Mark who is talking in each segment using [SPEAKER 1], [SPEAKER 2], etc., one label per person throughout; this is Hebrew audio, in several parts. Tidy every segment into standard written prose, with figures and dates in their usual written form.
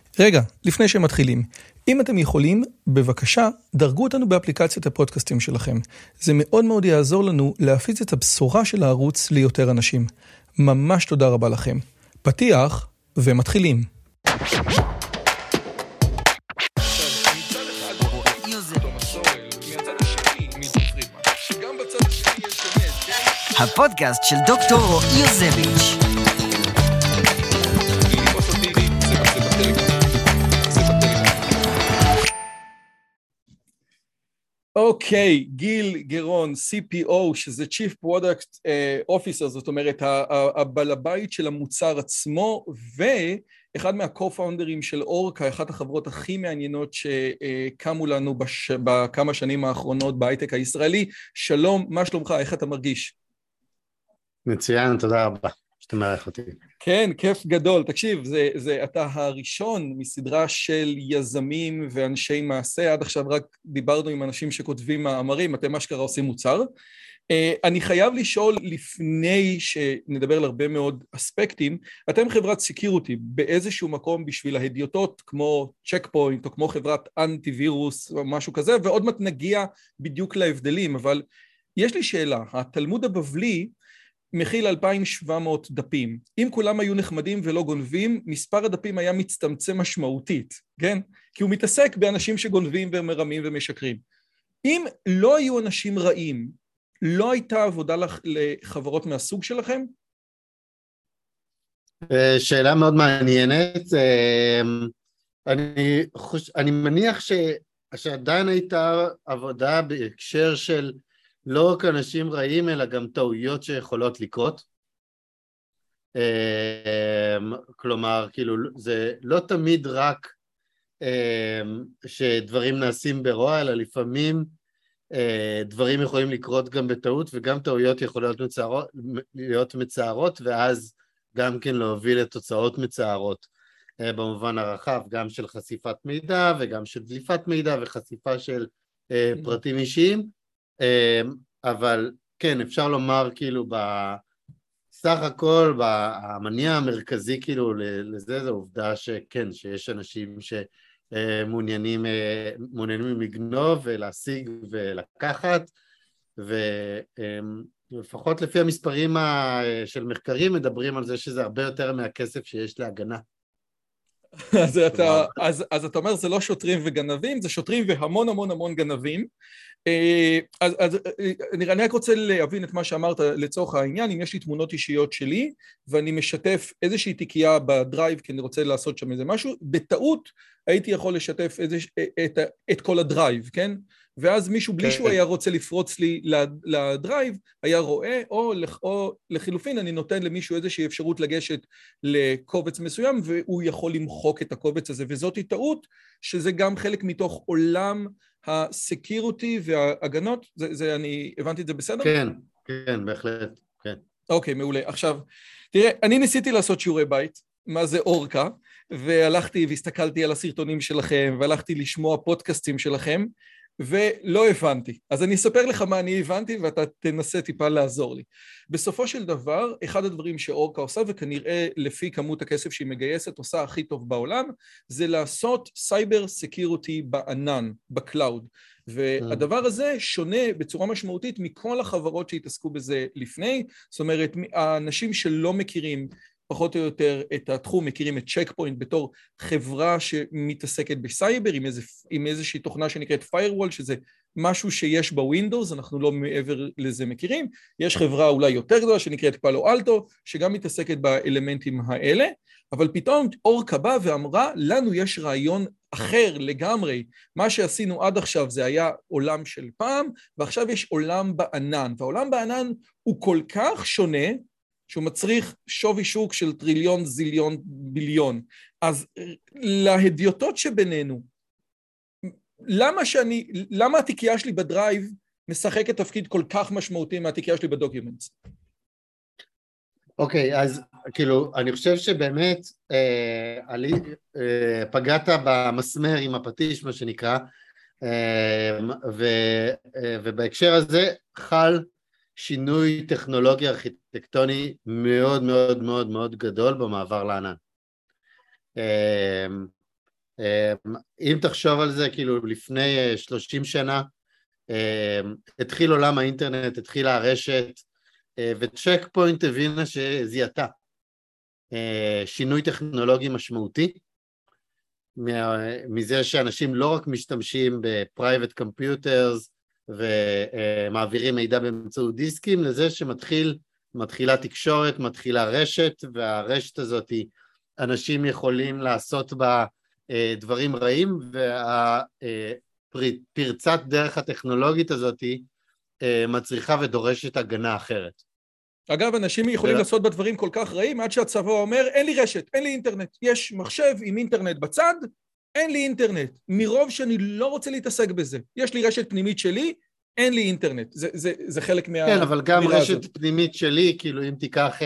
[SPEAKER 1] רגע, לפני שמתחילים, אם אתם יכולים, בבקשה, דרגו אותנו באפליקציית הפודקאסטים שלכם. זה מאוד מאוד יעזור לנו להפיץ את הבשורה של הערוץ ליותר אנשים. ממש תודה רבה לכם. פתיח ומתחילים.
[SPEAKER 2] הפודקאסט של דוקטור רועי יוזביץ'.
[SPEAKER 1] אוקיי, גיל גרון, CPO, שזה Chief Product Officer, זאת אומרת, הבעל הבית של המוצר עצמו, ואחד מה-co-founders של אורקה, אחת החברות הכי מעניינות שקמו לנו בכמה שנים האחרונות בהייטק הישראלי. שלום, מה שלומך? איך אתה מרגיש?
[SPEAKER 3] מצוין, תודה רבה, שאתה מערך אותי.
[SPEAKER 1] כן, כיף גדול. תקשיב, אתה הראשון מסדרה של יזמים ואנשי מעשה. עד עכשיו רק דיברנו עם אנשים שכותבים מאמרים, אתם אשכרה עושים מוצר. אני חייב לשאול לפני שנדבר על הרבה מאוד אספקטים, אתם חברת סקיוריטי באיזשהו מקום בשביל ההדיוטות, כמו צ'ק פוינט או כמו חברת אנטי-וירוס או משהו כזה, ועוד מעט נגיע בדיוק להבדלים, אבל יש לי שאלה, התלמוד הבבלי מכיל 2,700 דפים. אם כולם היו נחמדים ולא גונבים, מספר הדפים היה מצטמצם משמעותית, כן? כי הוא מתעסק באנשים שגונבים ומרמים ומשקרים. אם לא היו אנשים רעים, לא הייתה עבודה לחברות מהסוג שלכם?
[SPEAKER 3] שאלה מאוד מעניינת. אני מניח שעדיין הייתה עבודה בהקשר של לא רק אנשים רעים, אלא גם טעויות שיכולות לקרות. כלומר, כאילו, זה לא תמיד רק שדברים נעשים ברוע, אלא לפעמים דברים יכולים לקרות גם בטעות, וגם טעויות יכולות להיות מצערות, ואז גם כן להוביל לתוצאות מצערות במובן הרחב, גם של חשיפת מידע, וגם של דליפת מידע, וחשיפה של פרטים אישיים. אבל כן, אפשר לומר כאילו בסך הכל, המניע המרכזי כאילו לזה, זה עובדה שכן, שיש אנשים שמעוניינים לגנוב ולהשיג ולקחת, ולפחות לפי המספרים של מחקרים מדברים על זה שזה הרבה יותר מהכסף שיש להגנה.
[SPEAKER 1] אז אתה אומר זה לא שוטרים וגנבים, זה שוטרים והמון המון המון גנבים. אז אני רק רוצה להבין את מה שאמרת לצורך העניין. אם יש לי תמונות אישיות שלי ואני משתף איזושהי תיקייה בדרייב כי אני רוצה לעשות שם איזה משהו, בטעות הייתי יכול לשתף את כל הדרייב, כן? ואז מישהו בלי שהוא היה רוצה לפרוץ לי לדרייב היה רואה, או לחילופין אני נותן למישהו איזושהי אפשרות לגשת לקובץ מסוים והוא יכול למחוק את הקובץ הזה, וזאת היא טעות שזה גם חלק מתוך עולם הסקיוריטי וההגנות. זה אני הבנתי את זה בסדר?
[SPEAKER 3] כן, כן, בהחלט, כן.
[SPEAKER 1] אוקיי, מעולה. עכשיו, תראה, אני ניסיתי לעשות שיעורי בית, מה זה אורקה, והלכתי והסתכלתי על הסרטונים שלכם, והלכתי לשמוע פודקאסטים שלכם, ולא הבנתי. אז אני אספר לך מה אני הבנתי, ואתה תנסה טיפה לעזור לי. בסופו של דבר, אחד הדברים שאורקה עושה, וכנראה לפי כמות הכסף שהיא מגייסת, עושה הכי טוב בעולם, זה לעשות סייבר סקיוריטי בענן, בקלאוד. והדבר הזה שונה בצורה משמעותית מכל החברות שהתעסקו בזה לפני. זאת אומרת, האנשים שלא מכירים פחות או יותר את התחום, מכירים את צ'ק פוינט בתור חברה שמתעסקת בסייבר, עם איזושהי תוכנה שנקראת firewall, שזה משהו שיש בווינדוס, אנחנו לא מעבר לזה מכירים. יש חברה אולי יותר גדולה שנקראת פאלו אלטו, שגם מתעסקת באלמנטים האלה, אבל פתאום אורקה באה ואמרה, לנו יש רעיון אחר לגמרי. מה שעשינו עד עכשיו זה היה עולם של פעם, ועכשיו יש עולם בענן, והעולם בענן הוא כל כך שונה, שהוא מצריך שווי שוק של טריליון, זיליון, ביליון. אז להדיוטות שבינינו, למה התיקייה שלי בדרייב משחקת תפקיד כל כך משמעותי מהתיקייה שלי בדוקיומנטס?
[SPEAKER 3] אוקיי, אז כאילו, אני חושב שבאמת פגעת במסמר עם הפטיש, מה שנקרא, ובהקשר הזה חל שינוי טכנולוגי ארכיטקטוני מאוד מאוד מאוד מאוד גדול במעבר לענן. אם תחשוב על זה, כאילו לפני 30 שנה, התחיל עולם האינטרנט, התחילה הרשת, וצ'ק פוינט הבינה שזיהתה שינוי טכנולוגי משמעותי, מזה שאנשים לא רק משתמשים בפרייבט קומפיוטרס ומעבירים מידע באמצעות דיסקים, לזה שמתחילה תקשורת, מתחילה רשת, והרשת הזאת אנשים יכולים לעשות בה דברים רעים, והפרצת דרך הטכנולוגית הזאת מצריכה ודורשת הגנה אחרת.
[SPEAKER 1] אגב, אנשים יכולים לעשות בדברים כל כך רעים, עד שהצבא אומר, אין לי רשת, אין לי אינטרנט. יש מחשב עם אינטרנט בצד, אין לי אינטרנט. מרוב שאני לא רוצה להתעסק בזה. יש לי רשת פנימית שלי, אין לי אינטרנט. זה חלק מהאמירה הזאת.
[SPEAKER 3] כן, אבל גם רשת פנימית שלי, כאילו אם תיקח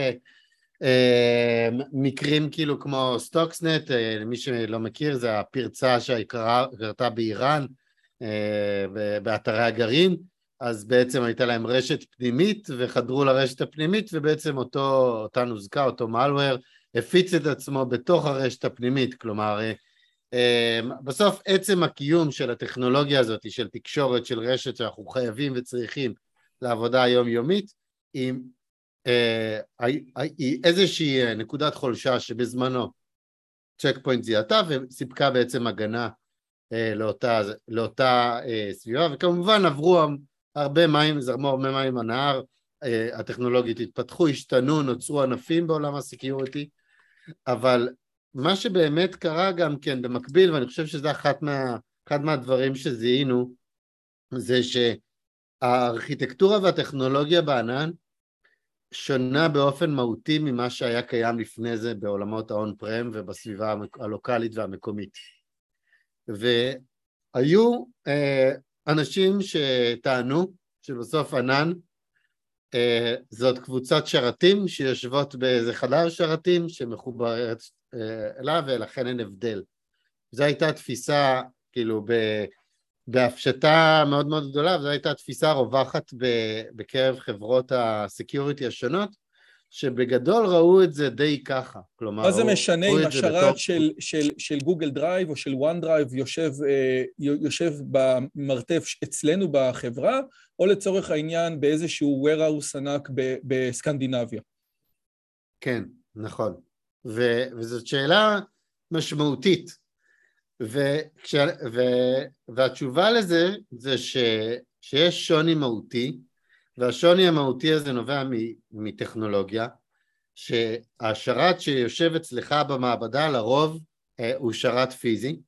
[SPEAKER 3] מקרים כאילו כמו סטוקסנט, מי שלא מכיר, זה הפרצה שקרתה באיראן, באתרי הגרעין, אז בעצם הייתה להם רשת פנימית, וחדרו לרשת הפנימית, ובעצם אותה נוזקה, אותו מלוור, הפיץ את עצמו בתוך הרשת הפנימית, כלומר, בסוף עצם הקיום של הטכנולוגיה הזאת, של תקשורת, של רשת שאנחנו חייבים וצריכים לעבודה היומיומית, היא איזושהי נקודת חולשה שבזמנו צ'ק פוינט זיהתה, וסיפקה בעצם הגנה לאותה סביבה, וכמובן עברו הרבה מים, זרמו הרבה מים הנהר, הטכנולוגיות התפתחו, השתנו, נוצרו ענפים בעולם הסקיוריטי, אבל מה שבאמת קרה גם כן במקביל, ואני חושב שזה אחד מהדברים שזיהינו, זה שהארכיטקטורה והטכנולוגיה בענן שונה באופן מהותי ממה שהיה קיים לפני זה בעולמות האון פרם ובסביבה הלוקלית והמקומית. והיו אנשים שטענו שבסוף ענן זאת קבוצת שרתים שיושבות באיזה חדר שרתים שמחוברת אליו, ולכן אין הבדל. זו הייתה תפיסה, כאילו בהפשטה מאוד מאוד גדולה, וזו הייתה תפיסה רווחת בקרב חברות הסקיוריטי השונות, שבגדול ראו את זה די ככה. כלומר,
[SPEAKER 1] מה זה משנה אם השרת של גוגל דרייב או של וואן דרייב יושב במרתף אצלנו בחברה, או לצורך העניין באיזשהו warehouse ענק בסקנדינביה?
[SPEAKER 3] כן, נכון. וזאת שאלה משמעותית. והתשובה לזה זה שיש שוני מהותי, והשוני המהותי הזה נובע מטכנולוגיה, שהשרת שיושב אצלך במעבדה לרוב הוא שרת פיזי,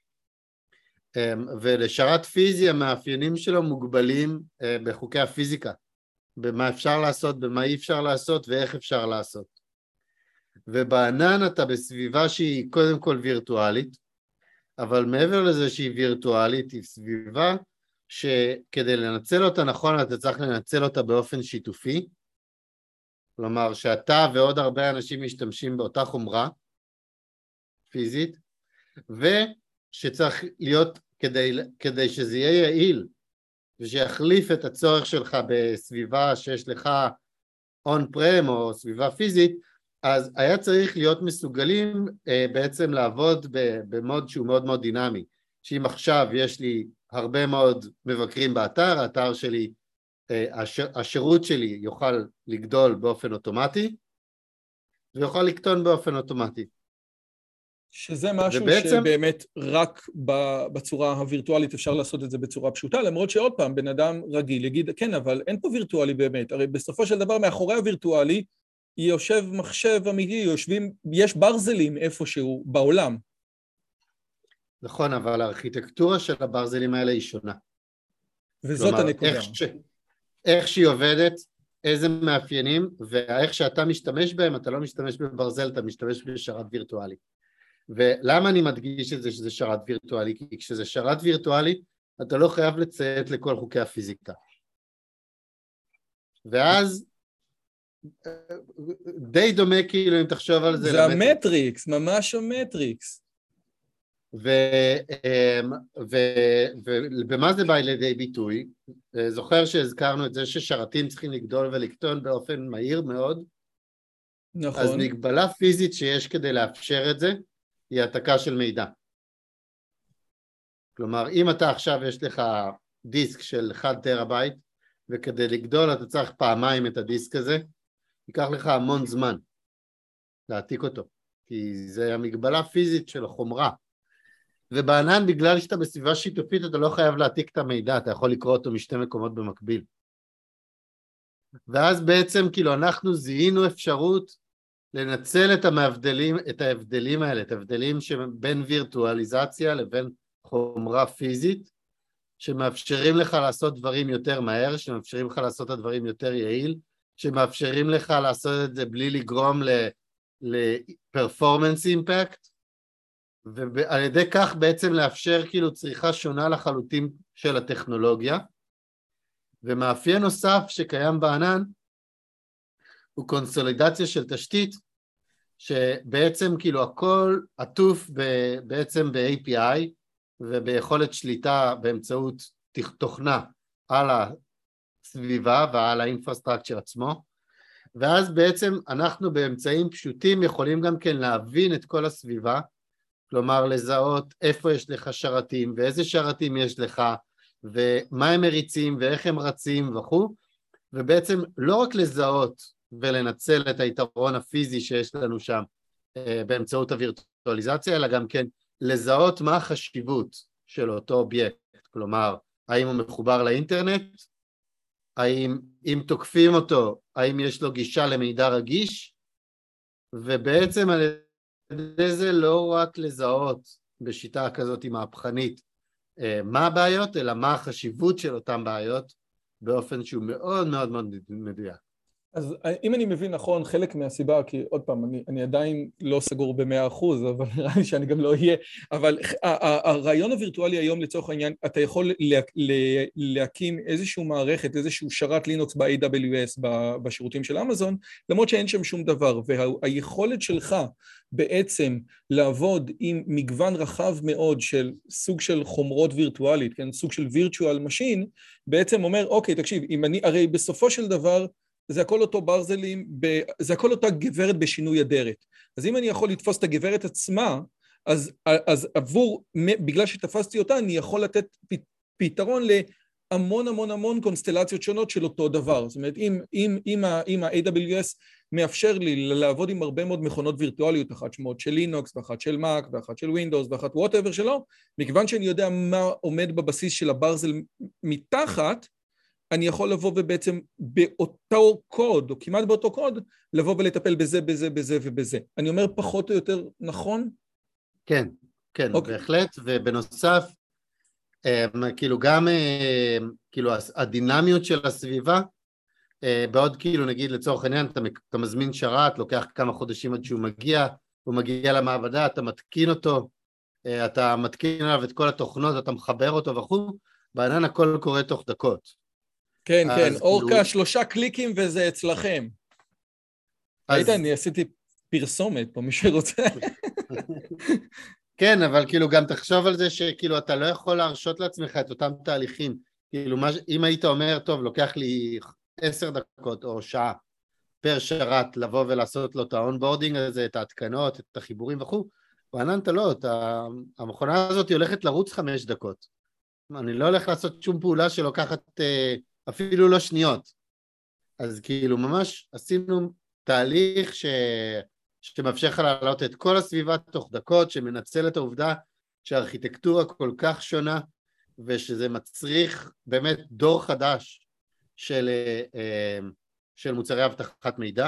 [SPEAKER 3] ולשרת פיזי המאפיינים שלו מוגבלים בחוקי הפיזיקה, במה אפשר לעשות, במה אי אפשר לעשות ואיך אפשר לעשות. ובענן אתה בסביבה שהיא קודם כל וירטואלית, אבל מעבר לזה שהיא וירטואלית, היא סביבה שכדי לנצל אותה נכון, אתה צריך לנצל אותה באופן שיתופי, כלומר שאתה ועוד הרבה אנשים משתמשים באותה חומרה פיזית, ושצריך להיות, כדי שזה יהיה יעיל, ושיחליף את הצורך שלך בסביבה שיש לך און פרם או סביבה פיזית, אז היה צריך להיות מסוגלים בעצם לעבוד במוד שהוא מאוד מאוד דינמי, שאם עכשיו יש לי הרבה מאוד מבקרים באתר, האתר שלי, השירות שלי יוכל לגדול באופן אוטומטי, ויוכל לקטון באופן אוטומטי.
[SPEAKER 1] שזה משהו ובעצם, שבאמת רק בצורה הווירטואלית אפשר לעשות את זה בצורה פשוטה, למרות שעוד פעם בן אדם רגיל יגיד, כן, אבל אין פה וירטואלי באמת, הרי בסופו של דבר מאחורי הווירטואלי, יושב מחשב אמיתי, יש ברזלים איפשהו בעולם.
[SPEAKER 3] נכון, אבל הארכיטקטורה של הברזלים האלה היא שונה.
[SPEAKER 1] וזאת כלומר, הנקודה.
[SPEAKER 3] איך שהיא עובדת, איזה מאפיינים, ואיך שאתה משתמש בהם, אתה לא משתמש בברזל, אתה משתמש בשרת וירטואלי. ולמה אני מדגיש את זה שזה שרת וירטואלי? כי כשזה שרת וירטואלי, אתה לא חייב לציית לכל חוקי הפיזיקה. ואז, די דומה כאילו אם תחשוב על זה.
[SPEAKER 1] זה המטריקס, ממש המטריקס.
[SPEAKER 3] ובמה זה בא לידי ביטוי? זוכר שהזכרנו את זה ששרתים צריכים לגדול ולקטון באופן מהיר מאוד?
[SPEAKER 1] נכון.
[SPEAKER 3] אז מגבלה פיזית שיש כדי לאפשר את זה, היא העתקה של מידע. כלומר, אם אתה עכשיו יש לך דיסק של 1 טראבייט, וכדי לגדול אתה צריך פעמיים את הדיסק הזה, ייקח לך המון זמן להעתיק אותו, כי זה המגבלה פיזית של החומרה. ובענן, בגלל שאתה בסביבה שיתופית, אתה לא חייב להעתיק את המידע, אתה יכול לקרוא אותו משתי מקומות במקביל. ואז בעצם כאילו אנחנו זיהינו אפשרות לנצל את ההבדלים האלה, את ההבדלים שבין וירטואליזציה לבין חומרה פיזית, שמאפשרים לך לעשות דברים יותר מהר, שמאפשרים לך לעשות את הדברים יותר יעיל, שמאפשרים לך לעשות את זה בלי לגרום ל-performance impact, ועל ידי כך בעצם לאפשר כאילו צריכה שונה לחלוטין של הטכנולוגיה, ומאפיין נוסף שקיים בענן, הוא קונסולידציה של תשתית, שבעצם כאילו הכל עטוף בעצם ב-API, וביכולת שליטה באמצעות תוכנה על הסביבה ועל האינפרסטרקצ'ר עצמו, ואז בעצם אנחנו באמצעים פשוטים יכולים גם כן להבין את כל הסביבה, כלומר לזהות איפה יש לך שרתים ואיזה שרתים יש לך, ומה הם מריצים ואיך הם רצים וכו', ובעצם לא רק לזהות ולנצל את היתרון הפיזי שיש לנו שם באמצעות הווירטואליזציה, אלא גם כן לזהות מה החשיבות של אותו אובייקט, כלומר, האם הוא מחובר לאינטרנט, האם אם תוקפים אותו, האם יש לו גישה למידע רגיש, ובעצם על ידי זה לא רק לזהות בשיטה כזאת מהפכנית מה הבעיות, אלא מה החשיבות של אותן בעיות, באופן שהוא מאוד מאוד מאוד מדויק.
[SPEAKER 1] אז אם אני מבין נכון, חלק מהסיבה, כי עוד פעם, אני עדיין לא סגור ב100%, אבל נראה לי שאני גם לא אהיה, אבל הרעיון הווירטואלי היום לצורך העניין, אתה יכול להקים איזשהו מערכת, איזשהו שרת לינוקס ב-AWS בשירותים של אמזון, למרות שאין שם שום דבר, והיכולת שלך בעצם לעבוד עם מגוון רחב מאוד של סוג של חומרות וירטואלית, כן? סוג של virtual machine, בעצם אומר, אוקיי, תקשיב, הרי בסופו של דבר, זה הכל אותו ברזלים, זה הכל אותה גברת בשינוי אדרת. אז אם אני יכול לתפוס את הגברת עצמה, אז בגלל שתפסתי אותה, אני יכול לתת פתרון להמון המון המון קונסטלציות שונות של אותו דבר. זאת אומרת, אם ה-AWS מאפשר לי לעבוד עם הרבה מאוד מכונות וירטואליות, אחת שמות של לינוקס, ואחת של מק, ואחת של ווינדוס, ואחת whatever שלו, מכיוון שאני יודע מה עומד בבסיס של הברזל מתחת, אני יכול לבוא ובעצם באותו קוד, או כמעט באותו קוד, לבוא ולטפל בזה, בזה, בזה ובזה. אני אומר פחות או יותר נכון?
[SPEAKER 3] כן, כן, בהחלט, ובנוסף, כאילו גם, כאילו הדינמיות של הסביבה, בעוד כאילו נגיד לצורך העניין, אתה מזמין שרת, לוקח כמה חודשים עד שהוא מגיע, הוא מגיע למעבדה, אתה מתקין אותו, אתה מתקין עליו את כל התוכנות, אתה מחבר אותו וכו', בענן הכל קורה תוך דקות.
[SPEAKER 1] כן, כן, אורקה, 3 קליקים וזה אצלכם. ראית, אני עשיתי פרסומת פה, מי שרוצה.
[SPEAKER 3] כן, אבל כאילו גם תחשוב על זה שכאילו אתה לא יכול להרשות לעצמך את אותם תהליכים. כאילו אם היית אומר, טוב, לוקח לי 10 דקות או שעה פר שרת לבוא ולעשות לו את האונבורדינג הזה, את ההתקנות, את החיבורים וכו', בענן אתה לא, המכונה הזאת היא הולכת לרוץ 5 דקות. אני לא הולך לעשות שום פעולה שלוקחת אפילו לא שניות. אז כאילו ממש עשינו תהליך שמאפשר לך להעלות את כל הסביבה תוך דקות, שמנצל את העובדה שהארכיטקטורה כל כך שונה, ושזה מצריך באמת דור חדש של מוצרי אבטחת מידע,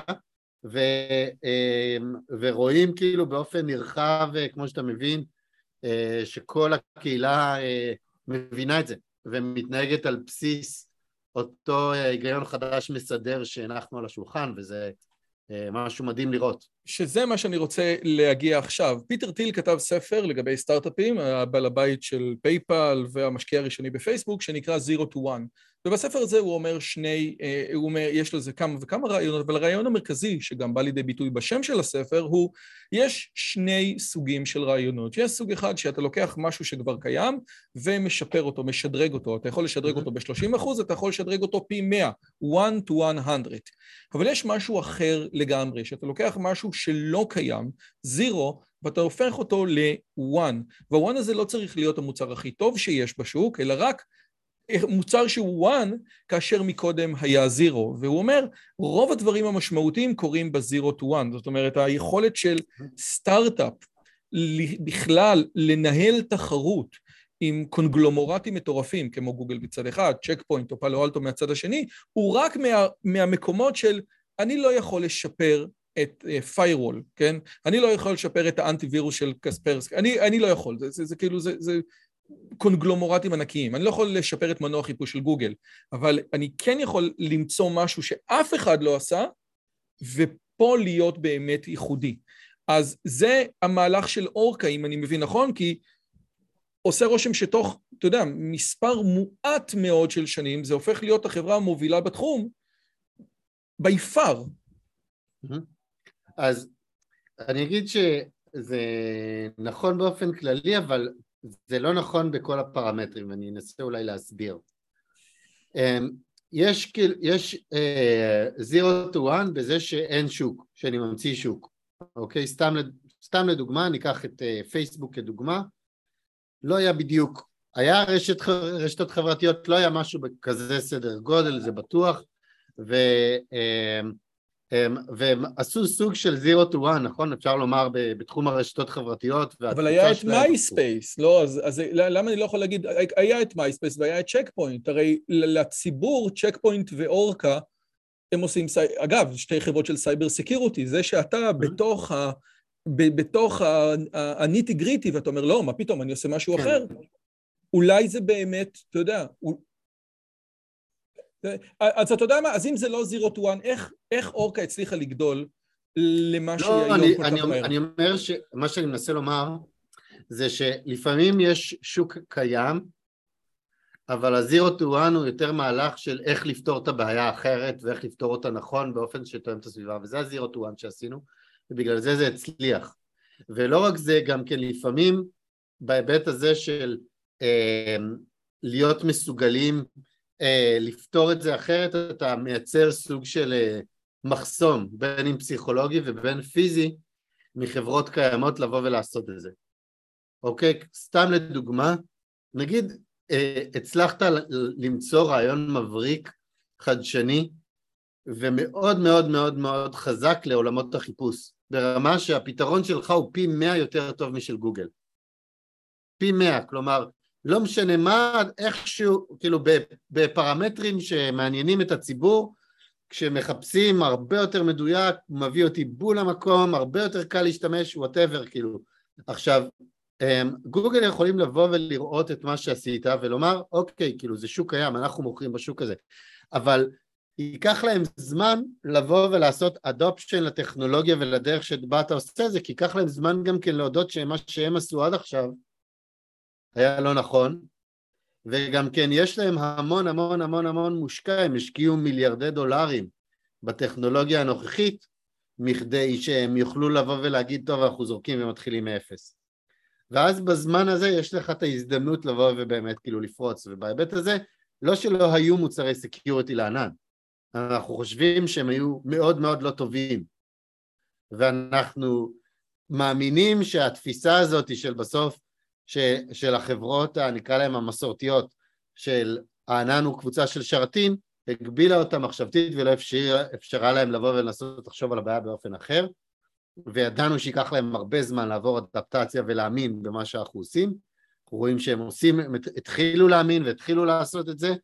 [SPEAKER 3] ורואים כאילו באופן נרחב, כמו שאתה מבין, שכל הקהילה מבינה את זה, ומתנהגת על בסיס אותו היגיון חדש מסדר שהנחנו על השולחן, וזה משהו מדהים לראות.
[SPEAKER 1] שזה מה שאני רוצה להגיע עכשיו. פיטר טיל כתב ספר לגבי סטארט-אפים, הבעל הבית של פייפל והמשקיע הראשוני בפייסבוק, שנקרא Zero to One. ובספר הזה הוא אומר יש לזה כמה וכמה רעיונות, אבל הרעיון המרכזי, שגם בא לידי ביטוי בשם של הספר, הוא, יש שני סוגים של רעיונות. יש סוג אחד שאתה לוקח משהו שכבר קיים, ומשפר אותו, משדרג אותו. אתה יכול לשדרג אותו ב-30%, אתה יכול לשדרג אותו פי 100, 1 to 100. אבל יש משהו אחר לגמרי, שאתה לוקח משהו שלא קיים, 0, ואתה הופך אותו ל-1. וה-1 הזה לא צריך להיות המוצר הכי טוב שיש בשוק, אלא רק מוצר שהוא 1, כאשר מקודם היה 0, והוא אומר, רוב הדברים המשמעותיים קורים ב-0 to 1, זאת אומרת, היכולת של סטארט-אפ בכלל לנהל תחרות עם קונגלומורטים מטורפים, כמו גוגל בצד אחד, צ'ק פוינט או פאלו אלטו מהצד השני, הוא רק מהמקומות של, אני לא יכול לשפר את firewall, כן? אני לא יכול לשפר את האנטי-וירוס של קספרסקי, אני לא יכול, זה כאילו, זה קונגלומורטים ענקיים. אני לא יכול לשפר את מנוע חיפוש של גוגל, אבל אני כן יכול למצוא משהו שאף אחד לא עשה, ופה להיות באמת ייחודי. אז זה המהלך של אורקה, אם אני מבין נכון, כי עושה רושם שתוך, אתה יודע, מספר מועט מאוד של שנים, זה הופך להיות החברה המובילה בתחום, ביפר.
[SPEAKER 3] אז אני אגיד שזה נכון באופן כללי, אבל זה לא נכון בכל הפרמטרים, אני אנסה אולי להסביר. יש 0 to 1 בזה שאין שוק, שאני ממציא שוק. אוקיי? סתם לדוגמה, ניקח את פייסבוק כדוגמה, לא היה בדיוק, היה רשתות חברתיות, לא היה משהו בכזה סדר גודל, זה בטוח, והם עשו סוג של 0 to 1, נכון? אפשר לומר בתחום הרשתות חברתיות.
[SPEAKER 1] אבל היה את מייספייס, לא? אז למה אני לא יכול להגיד, היה את מייספייס והיה את צ'ק פוינט, הרי לציבור צ'ק פוינט ואורקה, הם עושים, אגב, שתי חברות של סייבר סקיוריטי, זה שאתה בתוך הניטי גריטי, ואתה אומר, לא, מה פתאום, אני עושה משהו אחר, אולי זה באמת, אתה יודע, אז אתה יודע מה, אז אם זה לא 0 to 1, איך אורקה הצליחה לגדול למה שהיא היום כל כך מהר?
[SPEAKER 3] אני אומר שמה שאני מנסה לומר, זה שלפעמים יש שוק קיים, אבל ה-0 to 1 הוא יותר מהלך של איך לפתור את הבעיה האחרת, ואיך לפתור אותה נכון באופן שתואם את הסביבה, וזה ה-0 to 1 שעשינו, ובגלל זה הצליח. ולא רק זה, גם כן לפעמים, בהיבט הזה של להיות מסוגלים, לפתור את זה אחרת, אתה מייצר סוג של מחסום, בין אם פסיכולוגי ובין פיזי, מחברות קיימות לבוא ולעשות את זה. אוקיי? סתם לדוגמה, נגיד, הצלחת למצוא רעיון מבריק, חדשני, ומאוד מאוד מאוד מאוד חזק לעולמות החיפוש, ברמה שהפתרון שלך הוא פי 100 יותר טוב משל גוגל. פי 100, כלומר, לא משנה מה, איכשהו, כאילו בפרמטרים שמעניינים את הציבור, כשמחפשים הרבה יותר מדויק, מביא אותי בול למקום, הרבה יותר קל להשתמש, whatever, כאילו. עכשיו, גוגל יכולים לבוא ולראות את מה שעשית, ולומר, אוקיי, כאילו זה שוק קיים, אנחנו מוכרים בשוק הזה, אבל ייקח להם זמן לבוא ולעשות אדופשן לטכנולוגיה ולדרך שבה אתה עושה זה, כי ייקח להם זמן גם כן להודות שמה שהם עשו עד עכשיו, היה לא נכון, וגם כן יש להם המון המון המון המון מושקע, הם השקיעו מיליארדי דולרים בטכנולוגיה הנוכחית, מכדי שהם יוכלו לבוא ולהגיד, טוב, אנחנו זורקים ומתחילים מאפס. ואז בזמן הזה יש לך את ההזדמנות לבוא ובאמת כאילו לפרוץ, ובהיבט הזה, לא שלא היו מוצרי סקיוריטי לענן, אנחנו חושבים שהם היו מאוד מאוד לא טובים, ואנחנו מאמינים שהתפיסה הזאת של בסוף, של החברות, נקרא להם המסורתיות, של הענן הוא קבוצה של שרתים, הגבילה אותם מחשבתית ולא אפשרה להם לבוא ולנסות לחשוב על הבעיה באופן אחר, וידענו שיקח להם הרבה זמן לעבור אדפטציה ולהאמין במה שאנחנו עושים, אנחנו רואים שהם עושים, הם התחילו להאמין והתחילו לעשות את זה,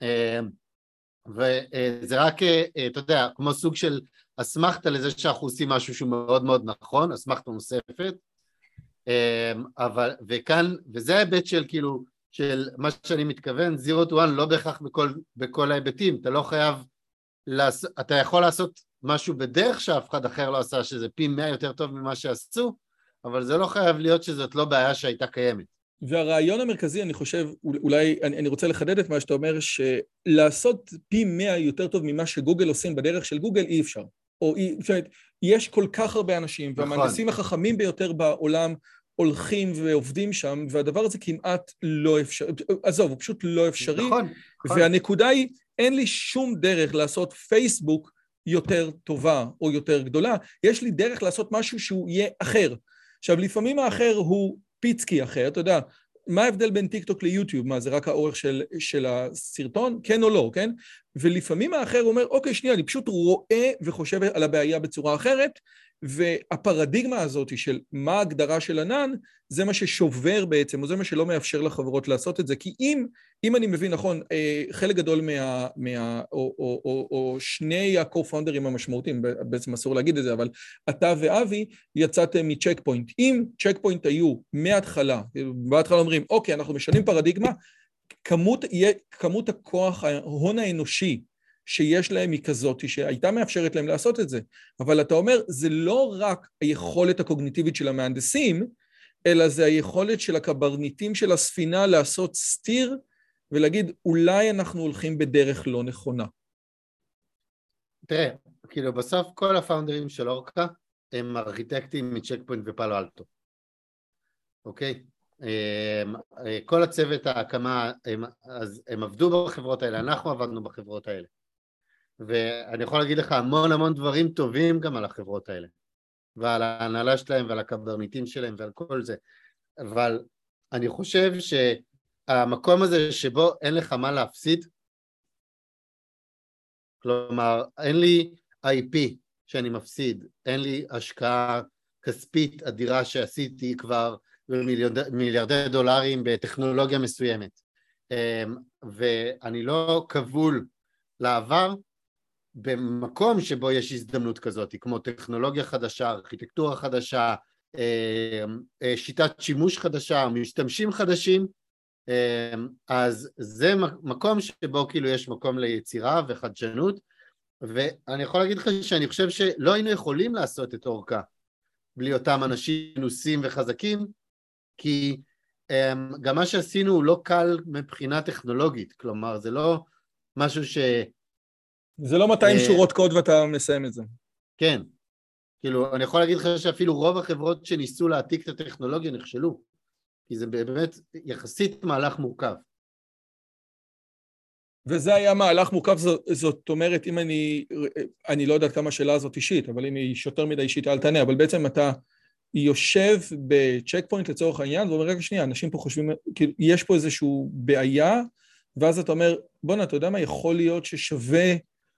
[SPEAKER 3] וזה רק, אתה יודע, כמו סוג של אסמכתה לזה שאנחנו עושים משהו שהוא מאוד מאוד נכון, אסמכתה נוספת, אבל, וכאן, וזה ההיבט של כאילו, של מה שאני מתכוון, 0 to 1 לא בהכרח בכל ההיבטים, אתה לא חייב, אתה יכול לעשות משהו בדרך שאף אחד אחר לא עשה, שזה פי 100 יותר טוב ממה שעשו, אבל זה לא חייב להיות שזאת לא בעיה שהייתה קיימת.
[SPEAKER 1] והרעיון המרכזי, אני חושב, אולי אני רוצה לחדד את מה שאתה אומר, שלעשות פי 100 יותר טוב ממה שגוגל עושים בדרך של גוגל אי אפשר. זאת אומרת, יש כל כך הרבה אנשים, והמהנדסים החכמים ביותר בעולם הולכים ועובדים שם, והדבר הזה כמעט לא אפשרי, עזוב, הוא פשוט לא אפשרי.
[SPEAKER 3] נכון.
[SPEAKER 1] והנקודה היא, אין לי שום דרך לעשות פייסבוק יותר טובה או יותר גדולה, יש לי דרך לעשות משהו שהוא יהיה אחר. עכשיו, לפעמים האחר הוא פיצקי אחר, אתה יודע, מה ההבדל בין טיק טוק ליוטיוב? מה, זה רק האורך של הסרטון? כן או לא, כן? ולפעמים האחר אומר, אוקיי, שנייה, אני פשוט רואה וחושב על הבעיה בצורה אחרת, והפרדיגמה הזאת של מה ההגדרה של ענן, זה מה ששובר בעצם, או זה מה שלא מאפשר לחברות לעשות את זה, כי אם אני מבין נכון, חלק גדול או שני הקו-פאונדרים המשמעותיים, בעצם אסור להגיד את זה, אבל אתה ואבי יצאתם מצ'ק פוינט. אם צ'ק פוינט היו מההתחלה, בהתחלה אומרים, אוקיי, אנחנו משנים פרדיגמה, כמות הכוח, ההון האנושי, שיש להם היא כזאת, שהייתה מאפשרת להם לעשות את זה. אבל אתה אומר, זה לא רק היכולת הקוגניטיבית של המהנדסים, אלא זה היכולת של הקברניטים של הספינה לעשות סטיר, ולהגיד, אולי אנחנו הולכים בדרך לא נכונה.
[SPEAKER 3] תראה, כאילו בסוף כל הפאונדרים של אורקה, הם ארכיטקטים מצ'ק פוינט ופאלו אלטו. אוקיי? כל הצוות ההקמה, אז הם עבדו בחברות האלה, אנחנו עבדנו בחברות האלה. ואני יכול להגיד לך המון דברים טובים גם על החברות האלה, ועל ההנהלה שלהם ועל הקברניטים שלהם ועל כל זה, אבל אני חושב שהמקום הזה שבו אין לך מה להפסיד, כלומר אין לי IP שאני מפסיד, אין לי השקעה כספית אדירה שעשיתי כבר במיליארדי דולרים בטכנולוגיה מסוימת, ואני לא כבול לעבר, במקום שבו יש הזדמנות כזאת, כמו טכנולוגיה חדשה, ארכיטקטורה חדשה, שיטת שימוש חדשה, משתמשים חדשים, אז זה מקום שבו כאילו יש מקום ליצירה וחדשנות, ואני יכול להגיד לך שאני חושב שלא היינו יכולים לעשות את אורקה בלי אותם אנשים נוסים וחזקים, כי גם מה שעשינו הוא לא קל מבחינה טכנולוגית, כלומר זה לא משהו
[SPEAKER 1] זה לא 200 שורות קוד ואתה מסיים את זה.
[SPEAKER 3] כן, כאילו אני יכול להגיד לך שאפילו רוב החברות שניסו להעתיק את הטכנולוגיה נכשלו, כי זה באמת יחסית מהלך מורכב.
[SPEAKER 1] וזה היה מהלך מורכב, זאת אומרת, אם אני לא יודעת כמה השאלה הזאת אישית, אבל אם היא יותר מדי אישית אל תענה, אבל בעצם אתה יושב בצ'ק פוינט לצורך העניין, ואומר רגע שנייה, אנשים פה חושבים, כאילו יש פה איזשהו בעיה, ואז אתה אומר, בוא, אתה יודע מה, יכול להיות ששווה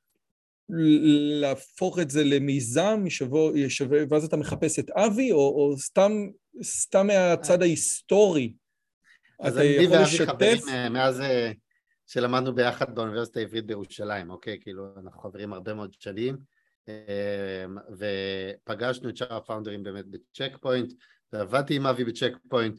[SPEAKER 1] להפוך את זה למיזם, שווה, ואז אתה מחפש את אבי, או סתם מהצד ההיסטורי.
[SPEAKER 3] אז אני ואבי חברים מאז שלמדנו ביחד באוניברסיטה העברית בירושלים, אוקיי? כאילו אנחנו חברים הרבה מאוד שנים, ופגשנו את שאר הפאונדרים באמת בצ'ק פוינט, ועבדתי עם אבי בצ'ק פוינט,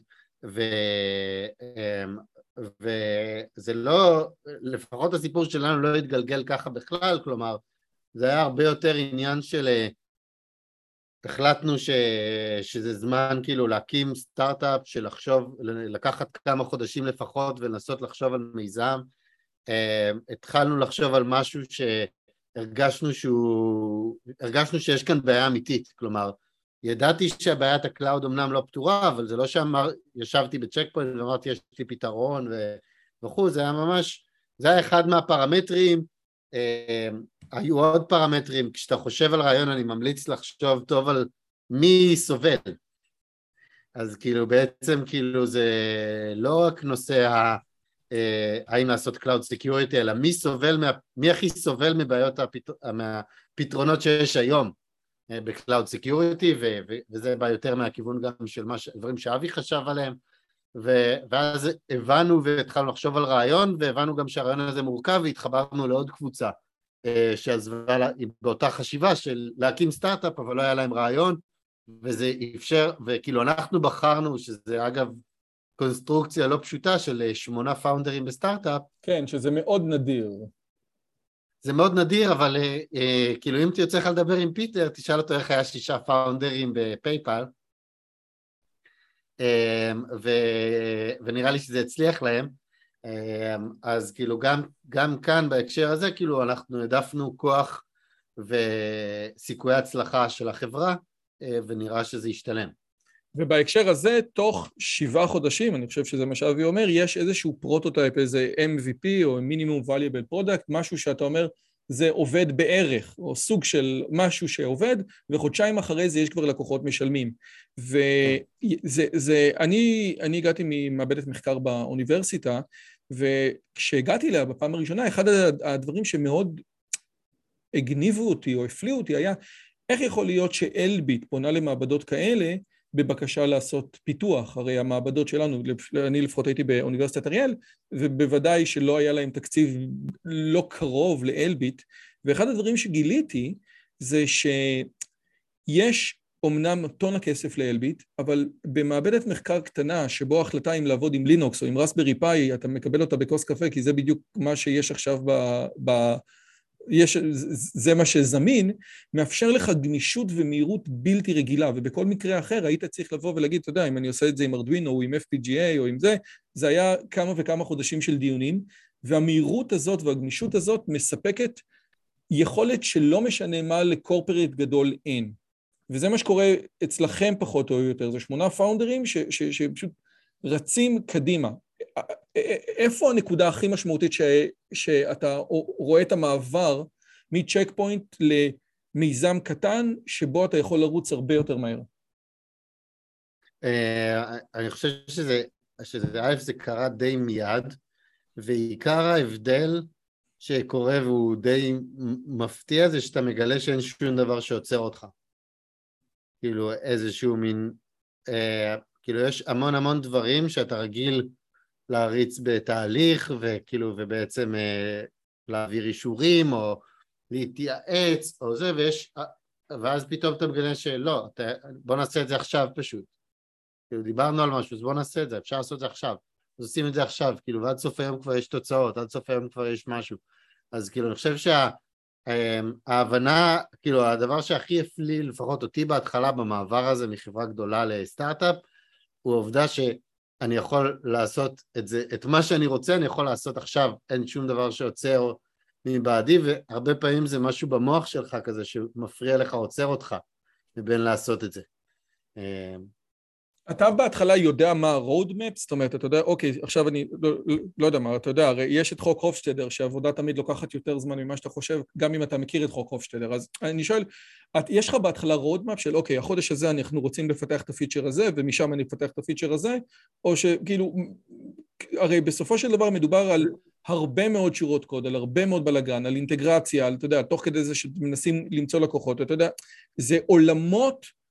[SPEAKER 3] וזה לא, לפחות הסיפור שלנו לא התגלגל ככה בכלל, כלומר, זה היה הרבה יותר עניין של, החלטנו שזה זמן כאילו להקים סטארט-אפ, של לחשוב, לקחת כמה חודשים לפחות ולנסות לחשוב על מיזם, התחלנו לחשוב על משהו שהרגשנו שיש כאן בעיה אמיתית, כלומר, ידעתי שהבעיית הקלאוד אמנם לא פתורה, אבל זה לא שישבתי בצ'ק פוינט ואמרתי יש לי פתרון וכו', זה היה ממש, זה היה אחד מהפרמטרים, היו עוד פרמטרים, כשאתה חושב על רעיון אני ממליץ לחשוב טוב על מי סובל, אז כאילו בעצם כאילו זה לא רק נושא האם לעשות Cloud Security, אלא מי הכי סובל מבעיות מהפתרונות שיש היום ב-Cloud Security, וזה בא יותר מהכיוון גם של דברים שאבי חשב עליהם, ואז הבנו והתחלנו לחשוב על רעיון, והבנו גם שהרעיון הזה מורכב, והתחברנו לעוד קבוצה שעזבה באותה חשיבה של להקים סטארט-אפ, אבל לא היה להם רעיון, וזה אפשר, וכאילו אנחנו בחרנו, שזה אגב קונסטרוקציה לא פשוטה של 8 פאונדרים בסטארט-אפ.
[SPEAKER 1] כן, שזה מאוד נדיר.
[SPEAKER 3] זה מאוד נדיר, אבל כאילו אם תרצה לך לדבר עם פיטר, תשאל אותו איך היה 6 פאונדרים בפייפל, ונראה לי שזה הצליח להם, אז כאילו גם כאן בהקשר הזה, כאילו אנחנו העדפנו כוח וסיכויי הצלחה של החברה, ונראה שזה ישתלם.
[SPEAKER 1] ובהקשר הזה, תוך 7 חודשים, אני חושב שזה מה שאבי אומר, יש איזשהו פרוטוטייפ, איזה MVP או Minimum Valuable Product, משהו שאתה אומר, זה עובד בערך, או סוג של משהו שעובד, וחודשיים אחרי זה יש כבר לקוחות משלמים. אני הגעתי ממעבדת מחקר באוניברסיטה, וכשהגעתי אליה בפעם הראשונה, אחד הדברים שמאוד הגניבו אותי או הפליאו אותי היה, איך יכול להיות שאלביט פונה למעבדות כאלה, בבקשה לעשות פיתוח, הרי המעבדות שלנו, אני לפחות הייתי באוניברסיטת אריאל, ובוודאי שלא היה להם תקציב לא קרוב לאלביט, ואחד הדברים שגיליתי זה שיש אומנם טון הכסף לאלביט, אבל במעבדת מחקר קטנה, שבו ההחלטה אם לעבוד עם לינוקס או עם רסברי פאי, אתה מקבל אותה בכוס קפה, כי זה בדיוק מה שיש עכשיו זה מה שזמין, מאפשר לך גמישות ומהירות בלתי רגילה, ובכל מקרה אחר היית צריך לבוא ולהגיד, אתה יודע, אם אני עושה את זה עם ארדואינו או עם FPGA או עם זה היה כמה וכמה חודשים של דיונים, והמהירות הזאת והגמישות הזאת מספקת יכולת שלא משנה מה לקורפרט גדול אין. וזה מה שקורה אצלכם פחות או יותר, זה 8 פאונדרים שפשוט רצים קדימה. איפה הנקודה הכי משמעותית שאתה רואה את המעבר מצ'ק פוינט למיזם קטן, שבו אתה יכול לרוץ הרבה יותר מהר?
[SPEAKER 3] אני חושב שזה קרה די מיד, ועיקר ההבדל שקורה והוא די מפתיע זה שאתה מגלה שאין שום דבר שעוצר אותך. כאילו איזשהו מין, כאילו יש המון דברים שאתה רגיל להריץ בתהליך, וכאילו, ובעצם להעביר אישורים, או להתייעץ, או זה, ואז פתאום אתה מגלה שלא, בוא נעשה את זה עכשיו פשוט. כאילו, דיברנו על משהו, אז בוא נעשה את זה, אפשר לעשות את זה עכשיו. אז עושים את זה עכשיו, כאילו, ועד סוף היום כבר יש תוצאות, עד סוף היום כבר יש משהו. אז כאילו, אני חושב שההבנה, כאילו, הדבר שהכי הפליל, לפחות אותי בהתחלה, במעבר הזה מחברה גדולה לסטארט-אפ, הוא העובדה אני יכול לעשות את זה, את מה שאני רוצה, אני יכול לעשות עכשיו, אין שום דבר שעוצר מבעדי, והרבה פעמים זה משהו במוח שלך כזה, שמפריע לך, עוצר אותך, מבין לעשות את זה.
[SPEAKER 1] אתה בהתחלה יודע מה ה-roadmap, זאת אומרת, אתה יודע, אוקיי, עכשיו אני לא יודע מה, אתה יודע, הרי יש את חוק הופשטדר, שעבודה תמיד לוקחת יותר זמן ממה שאתה חושב, גם אם אתה מכיר את חוק הופשטדר, אז אני שואל, יש לך בהתחלה roadmap של, אוקיי, החודש הזה אנחנו רוצים לפתח את הפיצ'ר הזה, ומשם אני אפתח את הפיצ'ר הזה, או שכאילו, הרי בסופו של דבר מדובר על הרבה מאוד שורות קוד, על הרבה מאוד בלגן, על אינטגרציה, על, אתה יודע, תוך כדי זה שמנסים למצוא לקוחות, אתה יודע, זה עולמות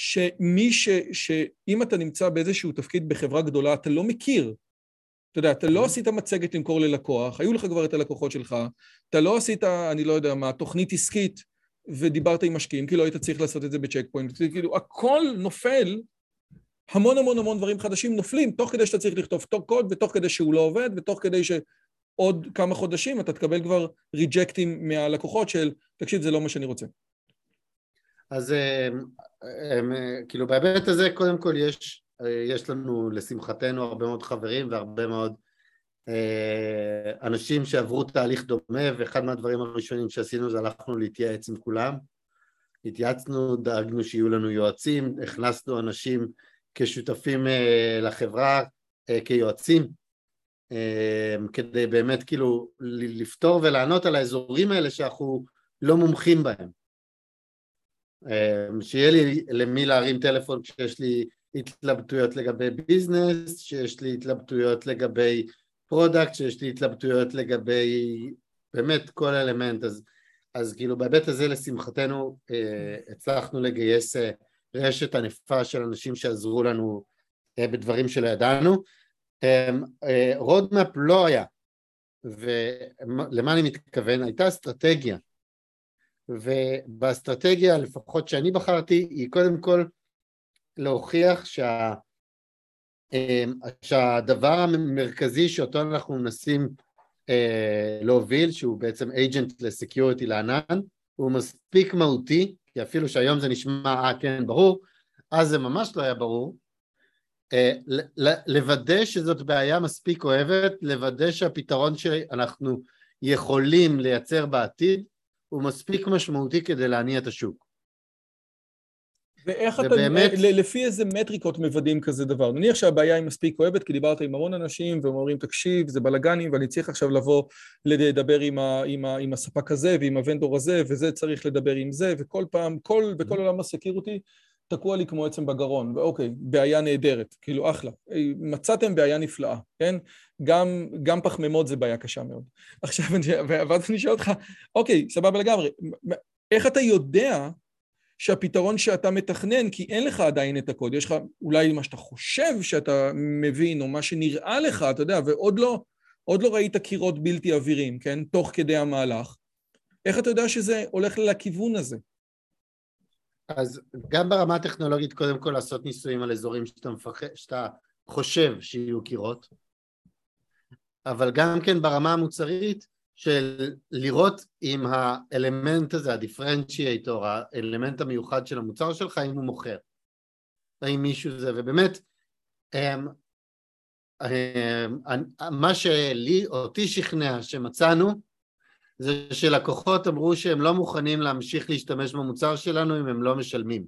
[SPEAKER 1] שאם אתה נמצא באיזשהו תפקיד בחברה גדולה, אתה לא מכיר. אתה יודע, אתה לא עשית מצגת למכור ללקוח, היו לך כבר את הלקוחות שלך, אתה לא עשית, אני לא יודע מה, תוכנית עסקית, ודיברת עם משקיעים, כי לא היית צריך לעשות את זה בצ'ק פוינט. כאילו, הכל נופל, המון דברים חדשים נופלים, תוך כדי שאתה צריך לכתוב קוד, ותוך כדי שהוא לא עובד, ותוך כדי שעוד כמה חודשים אתה תקבל כבר ריג'קטים מהלקוחות של, תקשיב, זה לא מה שאני רוצה.
[SPEAKER 3] אז כאילו בהיבט הזה קודם כל יש לנו לשמחתנו הרבה מאוד חברים והרבה מאוד אנשים שעברו תהליך דומה, ואחד מהדברים הראשונים שעשינו זה הלכנו להתייעץ עם כולם, התייעצנו, דאגנו שיהיו לנו יועצים, הכנסנו אנשים כשותפים לחברה כיועצים, כדי באמת כאילו לפתור ולענות על האזורים האלה שאנחנו לא מומחים בהם. שיהיה לי למי להרים טלפון כשיש לי התלבטויות לגבי ביזנס, שיש לי התלבטויות לגבי פרודקט, שיש לי התלבטויות לגבי באמת כל אלמנט. אז כאילו בהיבט הזה לשמחתנו הצלחנו לגייס רשת ענפה של אנשים שעזרו לנו בדברים שלא ידענו. רודמאפ לא היה, ולמה אני מתכוון? הייתה אסטרטגיה, ובאסטרטגיה לפחות שאני בחרתי היא קודם כל להוכיח שהדבר המרכזי שאותו אנחנו מנסים להוביל, שהוא בעצם agent לסקיוריטי לענן, הוא מספיק מהותי, כי אפילו שהיום זה נשמע כן ברור, אז זה ממש לא היה ברור, לוודא שזאת בעיה מספיק אוהבת, לוודא שהפתרון שאנחנו יכולים לייצר בעתיד, הוא מספיק משמעותי כדי להניע את השוק.
[SPEAKER 1] ואיך אתה, לפי איזה מטריקות מוודאים כזה דבר? נניח שהבעיה היא מספיק כואבת, כי דיברת עם המון אנשים, והם אומרים, תקשיב, זה בלגנים, ואני צריך עכשיו לבוא לדבר עם הספק הזה, ועם הוונדור הזה, וזה צריך לדבר עם זה, וכל פעם, בכל עולם הסקיוריטי, תקוע לי כמו עצם בגרון, ואוקיי, בעיה נהדרת, כאילו אחלה, מצאתם בעיה נפלאה, כן? גם פחמימות זה בעיה קשה מאוד. עכשיו, ואז אני שואל אותך, אוקיי, סבבה לגמרי, איך אתה יודע שהפתרון שאתה מתכנן, כי אין לך עדיין את הקוד, יש לך אולי מה שאתה חושב שאתה מבין, או מה שנראה לך, אתה יודע, ועוד לא ראית קירות בלתי אווירים, כן? תוך כדי המהלך. איך אתה יודע שזה הולך לכיוון הזה?
[SPEAKER 3] אז גם ברמה הטכנולוגית, קודם כל לעשות ניסויים על אזורים שאתה חושב שיהיו קירות, אבל גם כן ברמה המוצרית, של לראות אם האלמנט הזה, הדיפרנציאטור, האלמנט המיוחד של המוצר שלך, אם הוא מוכר, האם מישהו זה, ובאמת, מה אותי שכנע שמצאנו, זה שלקוחות אמרו שהם לא מוכנים להמשיך להשתמש במוצר שלנו אם הם לא משלמים.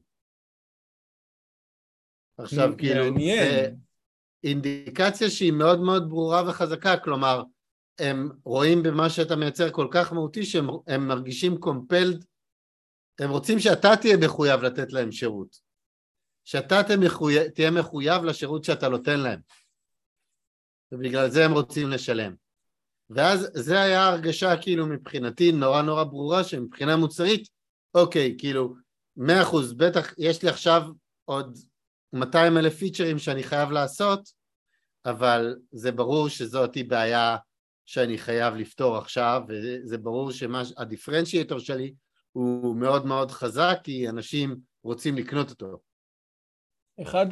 [SPEAKER 3] עכשיו, כאילו, אינדיקציה שהיא מאוד מאוד ברורה וחזקה, כלומר, הם רואים במה שאתה מייצר כל כך מהותי, שהם מרגישים קומפלד, הם רוצים שאתה תהיה מחויב לתת להם שירות, שאתה תהיה מחויב לשירות שאתה נותן להם, ובגלל זה הם רוצים לשלם. ואז זה היה הרגשה כאילו מבחינתי נורא נורא ברורה, שמבחינה מוצרית, אוקיי, כאילו 100%, בטח יש לי עכשיו עוד 200,000 פיצ'רים שאני חייב לעשות, אבל זה ברור שזאת היא בעיה שאני חייב לפתור עכשיו, וזה ברור שהדיפרנציאטור שלי הוא מאוד מאוד חזק, כי אנשים רוצים לקנות אותו.
[SPEAKER 1] אחד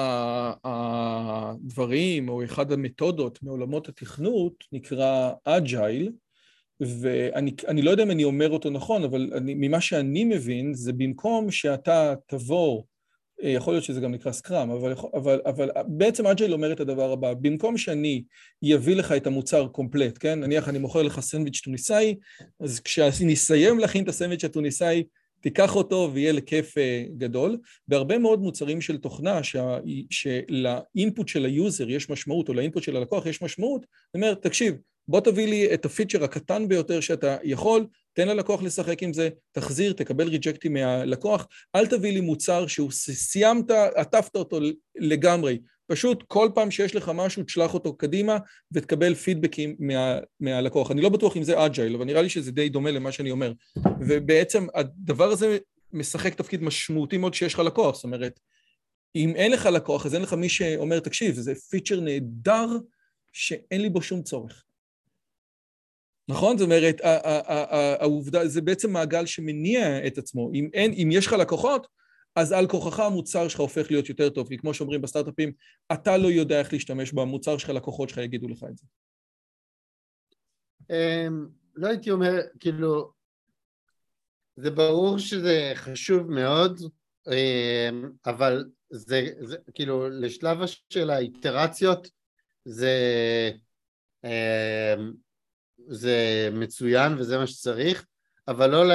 [SPEAKER 1] הדברים, או אחד המתודות מעולמות התכנות, נקרא אג'ייל, ואני לא יודע אם אני אומר אותו נכון, אבל ממה שאני מבין, זה במקום שאתה תבוא, יכול להיות שזה גם נקרא סקראם, אבל בעצם אג'ייל אומר את הדבר הבא, במקום שאני יביא לך את המוצר קומפלט, כן? נניח אני מוכר לך סנדוויץ' טוניסאי, אז כשאני אסיים להכין את הסנדוויץ' הטוניסאי, תיקח אותו ויהיה לכיף גדול. בהרבה מאוד מוצרים של תוכנה שלאינפוט של היוזר יש משמעות, או לאינפוט של הלקוח יש משמעות, זאת אומרת, תקשיב, בוא תביא לי את הפיצ'ר הקטן ביותר שאתה יכול, תן ללקוח לשחק עם זה, תחזיר, תקבל ריג'קטים מהלקוח, אל תביא לי מוצר שהוא סיימת, עטפת אותו לגמרי, פשוט כל פעם שיש לך משהו, תשלח אותו קדימה ותקבל פידבקים מהלקוח. אני לא בטוח אם זה אג'ייל, אבל נראה לי שזה די דומה למה שאני אומר. ובעצם הדבר הזה משחק תפקיד משמעותי מאוד שיש לך לקוח, זאת אומרת, אם אין לך לקוח, אז אין לך מי שאומר, תקשיב, זה פיצ'ר נהדר שאין לי בו שום צורך. נכון? זאת אומרת, העובדה, זה בעצם מעגל שמניע את עצמו. אם יש לך לקוחות, אז על כוחך המוצר שלך הופך להיות יותר טוב, כי כמו שאומרים בסטארט-אפים, אתה לא יודע איך להשתמש במוצר שלך, לקוחות שלך יגידו לך את זה.
[SPEAKER 3] לא הייתי אומר, כאילו, זה ברור שזה חשוב מאוד, אבל זה כאילו, לשלב של האיטרציות, זה מצוין וזה מה שצריך, אבל לא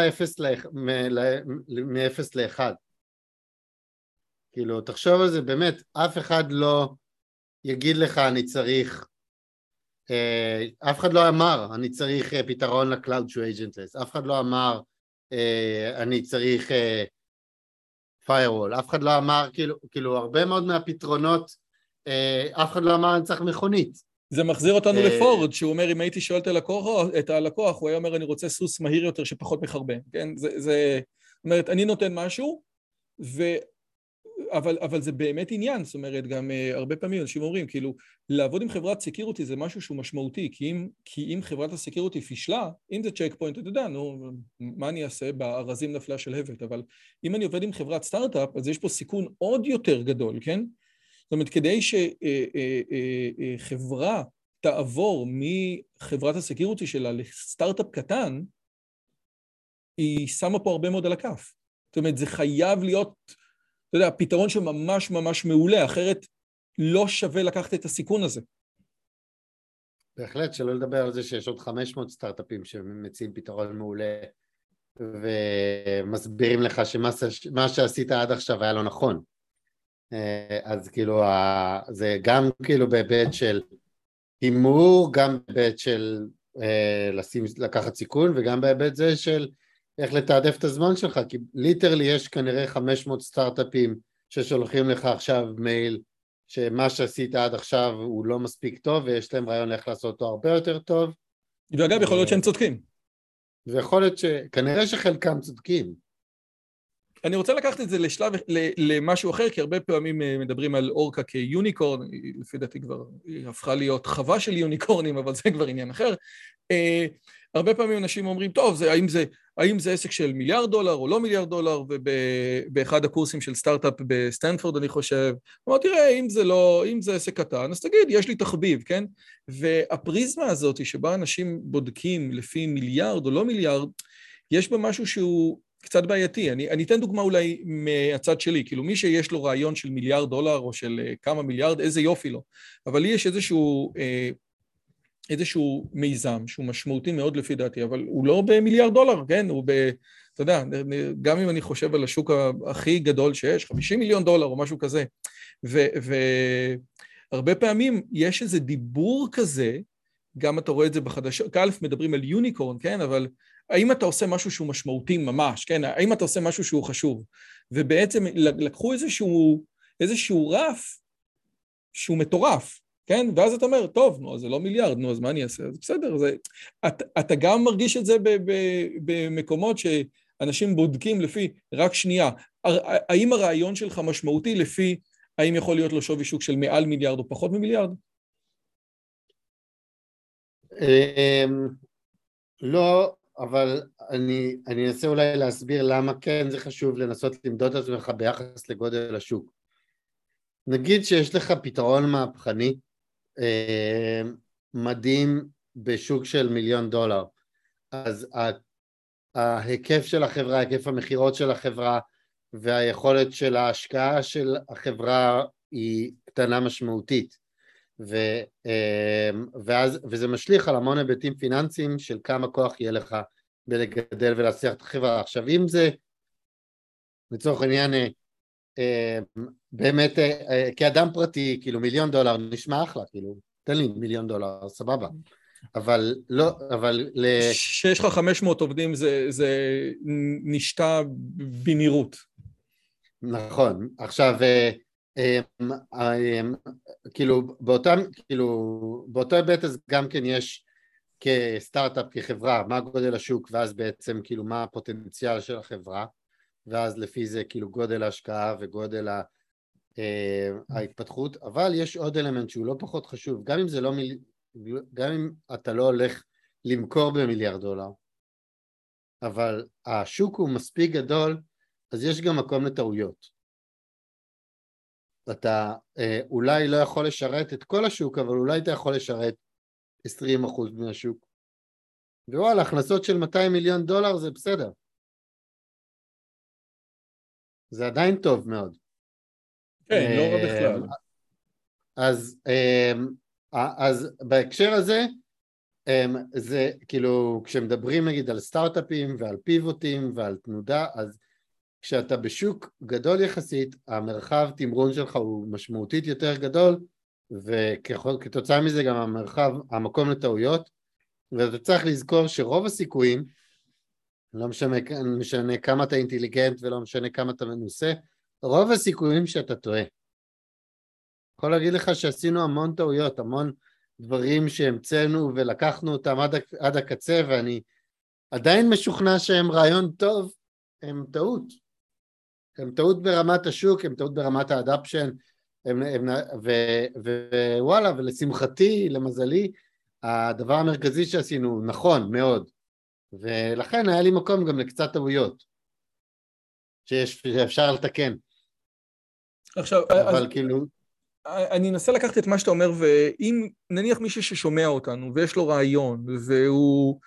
[SPEAKER 3] מ-0 ל-1. כאילו, תחשוב על זה, באמת, אף אחד לא יגיד לך, אני צריך, אף אחד לא אמר, אני צריך פתרון ל-Cloud שהוא agentless, אף אחד לא אמר, אני צריך firewall, אף אחד לא אמר, כאילו, הרבה מאוד מהפתרונות, אף אחד לא אמר, אני צריך מכונית.
[SPEAKER 1] זה מחזיר אותנו לפורד, שהוא אומר, אם הייתי שואל את הלקוח, הוא היה אומר, אני רוצה סוס מהיר יותר שפחות מחרבן, כן? זאת אומרת, אני נותן משהו, אבל זה באמת עניין, זאת אומרת, גם הרבה פעמים אנשים אומרים, כאילו, לעבוד עם חברת סקיוריטי זה משהו שהוא משמעותי, כי אם חברת הסקיוריטי פישלה, אם זה צ'ק פוינט, אתה יודע, נו, מה אני אעשה בארזים נפלה של הבט, אבל אם אני עובד עם חברת סטארט-אפ, אז יש פה סיכון עוד יותר גדול, כן? זאת אומרת, כדי שחברה תעבור מחברת הסקיוריטי שלה לסטארט-אפ קטן, היא שמה פה הרבה מאוד על הכף. זאת אומרת, זה חייב להיות, אתה יודע, פתרון שממש ממש מעולה, אחרת לא שווה לקחת את הסיכון הזה.
[SPEAKER 3] בהחלט, שלא לדבר על זה שיש עוד 500 סטארט-אפים שמציעים פתרון מעולה, ומסבירים לך שמה שעשית עד עכשיו היה לא נכון. אז כאילו, זה גם כאילו בהיבט של הימור, גם בהיבט של לקחת סיכון, וגם בהיבט זה של איך לתעדף את הזמן שלך, כי ליטרלי יש כנראה 500 סטארט-אפים ששולחים לך עכשיו מייל, שמה שעשית עד עכשיו הוא לא מספיק טוב, ויש להם רעיון איך לעשות אותו הרבה יותר טוב.
[SPEAKER 1] ואגב, יכול להיות שהם צודקים.
[SPEAKER 3] ויכול להיות שכנראה שחלקם צודקים.
[SPEAKER 1] אני רוצה לקחת את זה למשהו אחר, כי הרבה פעמים מדברים על אורקה כיוניקורן, לפי דעתי כבר היא הפכה להיות חווה של יוניקורנים, אבל זה כבר עניין אחר. הרבה פעמים אנשים אומרים, טוב, האם זה עסק של $1 מיליארד או לא $1 מיליארד, ובאחד הקורסים של סטארט-אפ בסטנפורד, אני חושב, אמרתי, תראה, אם זה עסק קטן, אז תגיד, יש לי תחביב, כן? והפריזמה הזאת, שבה אנשים בודקים לפי $1 מיליארד או לא $1 מיליארד, יש בה משהו שהוא קצת בעייתי. אני אתן דוגמה אולי מהצד שלי, כאילו מי שיש לו רעיון של $1 מיליארד או של כמה מיליארד, איזה יופי לו. אבל לי יש איזשהו מיזם שהוא משמעותי מאוד לפי דעתי, אבל הוא לא $1 מיליארד, כן? הוא אתה יודע, גם אם אני חושב על השוק הכי גדול שיש, $50 מיליון או משהו כזה, והרבה פעמים יש איזה דיבור כזה, גם אתה רואה את זה בחדשות, כאלף מדברים על יוניקורן, כן? אבל האם אתה עושה משהו שהוא משמעותי ממש, כן? האם אתה עושה משהו שהוא חשוב? ובעצם לקחו איזשהו רף שהוא מטורף, כן? ואז אתה אומר, טוב, נו, אז זה לא $1 מיליארד, נו, אז מה אני אעשה? אז בסדר, אתה גם מרגיש את זה במקומות שאנשים בודקים לפי, רק שנייה, האם הרעיון שלך משמעותי לפי, האם יכול להיות לו שווי שוק של מעל $1 מיליארד או פחות מ$1 מיליארד?
[SPEAKER 3] לא, אבל אני אנסה אולי להסביר למה כן זה חשוב לנסות למדוד את עצמך ביחס לגודל השוק. נגיד שיש לך פתרון מהפכני, מדהים בשוק של $1 מיליון, אז ההיקף של החברה, היקף המחירות של החברה והיכולת של ההשקעה של החברה היא קטנה משמעותית, וזה משליך על המון היבטים פיננסיים של כמה כוח יהיה לך בלגדל ולהצליח את החברה. עכשיו אם זה לצורך העניין באמת כאדם פרטי, כאילו $1 מיליון נשמע אחלה, כאילו תן לי $1 מיליון, סבבה, אבל לא, אבל
[SPEAKER 1] שיש לך 500 עובדים זה נשתה במהירות.
[SPEAKER 3] נכון. עכשיו כאילו באותו היבט אז גם כן יש כסטארט-אפ, כחברה, מה גודל השוק, ואז בעצם כאילו מה הפוטנציאל של החברה, ואז לפי זה כאילו גודל ההשקעה וגודל ההתפתחות. אבל יש עוד אלמנט שהוא לא פחות חשוב, גם אם אתה לא הולך למכור $1 מיליארד, אבל השוק הוא מספיק גדול, אז יש גם מקום לטעויות. אתה אולי לא יכול לשרת את כל השוק, אבל אולי אתה יכול לשרת 20% מהשוק. ווואלה, הכנסות של $200 מיליון זה בסדר. זה עדיין טוב מאוד.
[SPEAKER 1] כן, לא רע בכלל.
[SPEAKER 3] אז בהקשר הזה, זה כאילו, כשמדברים נגיד על סטארט-אפים ועל פיבוטים ועל תנודה, אז כשאתה בשוק גדול יחסית, המרחב תמרון שלך הוא משמעותית יותר גדול, וכתוצאה מזה גם המקום לטעויות, ואתה צריך לזכור שרוב הסיכויים, לא משנה כמה אתה אינטליגנט ולא משנה כמה אתה מנוסה, רוב הסיכויים שאתה טועה. יכול להגיד לך שעשינו המון טעויות, המון דברים שהמצאנו ולקחנו אותם עד הקצה, ואני עדיין משוכנע שהם רעיון טוב, הם טעות. הם טעות ברמת השוק, הם טעות ברמת האדפשן, ווואלה, ולשמחתי, למזלי, הדבר המרכזי שעשינו נכון מאוד, ולכן היה לי מקום גם לקצת טעויות, שאפשר לתקן.
[SPEAKER 1] עכשיו,
[SPEAKER 3] אבל כאילו...
[SPEAKER 1] אני אנסה לקחת את מה שאתה אומר, ואם נניח מישהו ששומע אותנו, ויש לו רעיון, והוא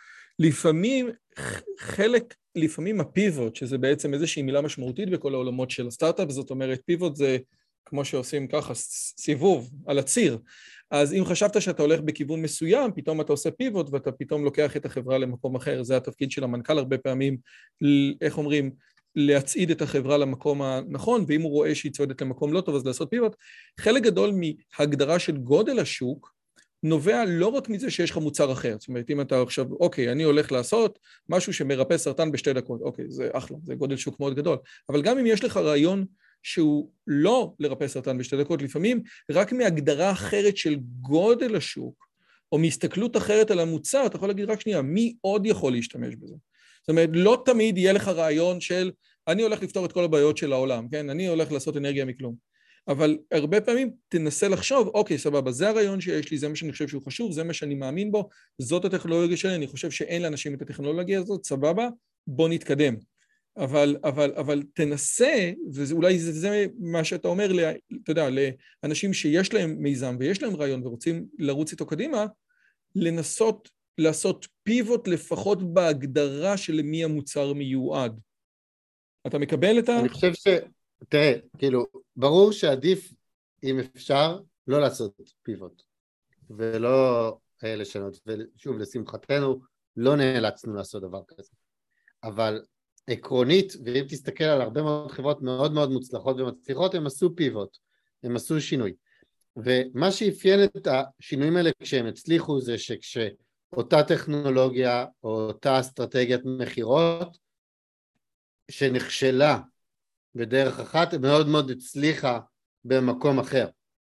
[SPEAKER 1] לפעמים הפיבוט, שזה בעצם איזושהי מילה משמעותית בכל העולמות של הסטארט-אפ, זאת אומרת, פיבוט זה כמו שעושים ככה, סיבוב על הציר. אז אם חשבת שאתה הולך בכיוון מסוים, פתאום אתה עושה פיבוט ואתה פתאום לוקח את החברה למקום אחר. זה התפקיד של המנכ"ל הרבה פעמים, איך אומרים, להצעיד את החברה למקום הנכון, ואם הוא רואה שהיא צועדת למקום לא טוב, אז לעשות פיבוט. חלק גדול מהגדרה של גודל השוק, נובע לא רק מזה שיש לך מוצר אחר. זאת אומרת, אם אתה עכשיו, אוקיי, אני הולך לעשות משהו שמרפא סרטן ב2 דקות, אוקיי, זה אחלה, זה גודל שוק מאוד גדול. אבל גם אם יש לך רעיון שהוא לא לרפא סרטן ב2 דקות, לפעמים רק מהגדרה אחרת של גודל השוק, או מהסתכלות אחרת על המוצר, אתה יכול להגיד רק שנייה, מי עוד יכול להשתמש בזה? זאת אומרת, לא תמיד יהיה לך רעיון של, אני הולך לפתור את כל הבעיות של העולם, כן? אני הולך לעשות אנרגיה מכלום. אבל הרבה פעמים תנסה לחשוב, אוקיי, סבבה, זה הרעיון שיש לי, זה מה שאני חושב שהוא חשוב, זה מה שאני מאמין בו, זאת הטכנולוגיה שלי, אני חושב שאין לאנשים את הטכנולוגיה הזאת, סבבה, בוא נתקדם. אבל תנסה, ואולי זה מה שאתה אומר, אתה יודע, לאנשים שיש להם מיזם ויש להם רעיון ורוצים לרוץ איתו קדימה, לנסות לעשות פיבוט לפחות בהגדרה של מי המוצר מיועד. אתה מקבל את ה...
[SPEAKER 3] אני חושב תראה, כאילו, ברור שעדיף, אם אפשר, לא לעשות פיבוט, ולא לשנות, ושוב, לשמחתנו, לא נאלצנו לעשות דבר כזה. אבל עקרונית, ואם תסתכל על הרבה מאוד חברות מאוד מאוד מוצלחות ומצליחות, הם עשו פיבוט, הם עשו שינוי. ומה שאפיין את השינויים האלה כשהם הצליחו, זה שכשאותה טכנולוגיה, או אותה אסטרטגיית מחירות, שנכשלה, בדרך אחת מאוד מאוד הצליחה במקום אחר.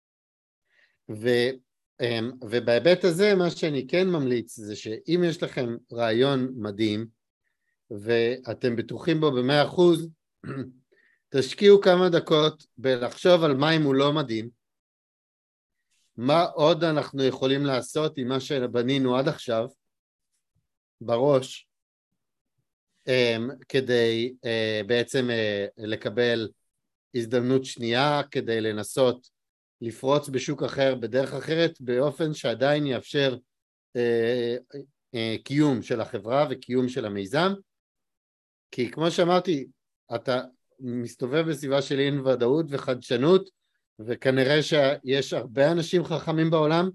[SPEAKER 3] ובהיבט הזה מה שאני כן ממליץ זה שאם יש לכם רעיון מדהים ואתם בטוחים בו ב100%, תשקיעו כמה דקות בלחשוב על מה אם הוא לא מדהים, מה עוד אנחנו יכולים לעשות עם מה שבנינו עד עכשיו בראש, כדי בעצם לקבל הזדמנות שנייה, כדי לנסות לפרוץ בשוק אחר בדרך אחרת, באופן שעדיין יאפשר קיום של החברה וקיום של המיזם. כי כמו שאמרתי, אתה מסתובב בסביבה של אי ודאות וחדשנות, וכנראה שיש הרבה אנשים חכמים בעולם,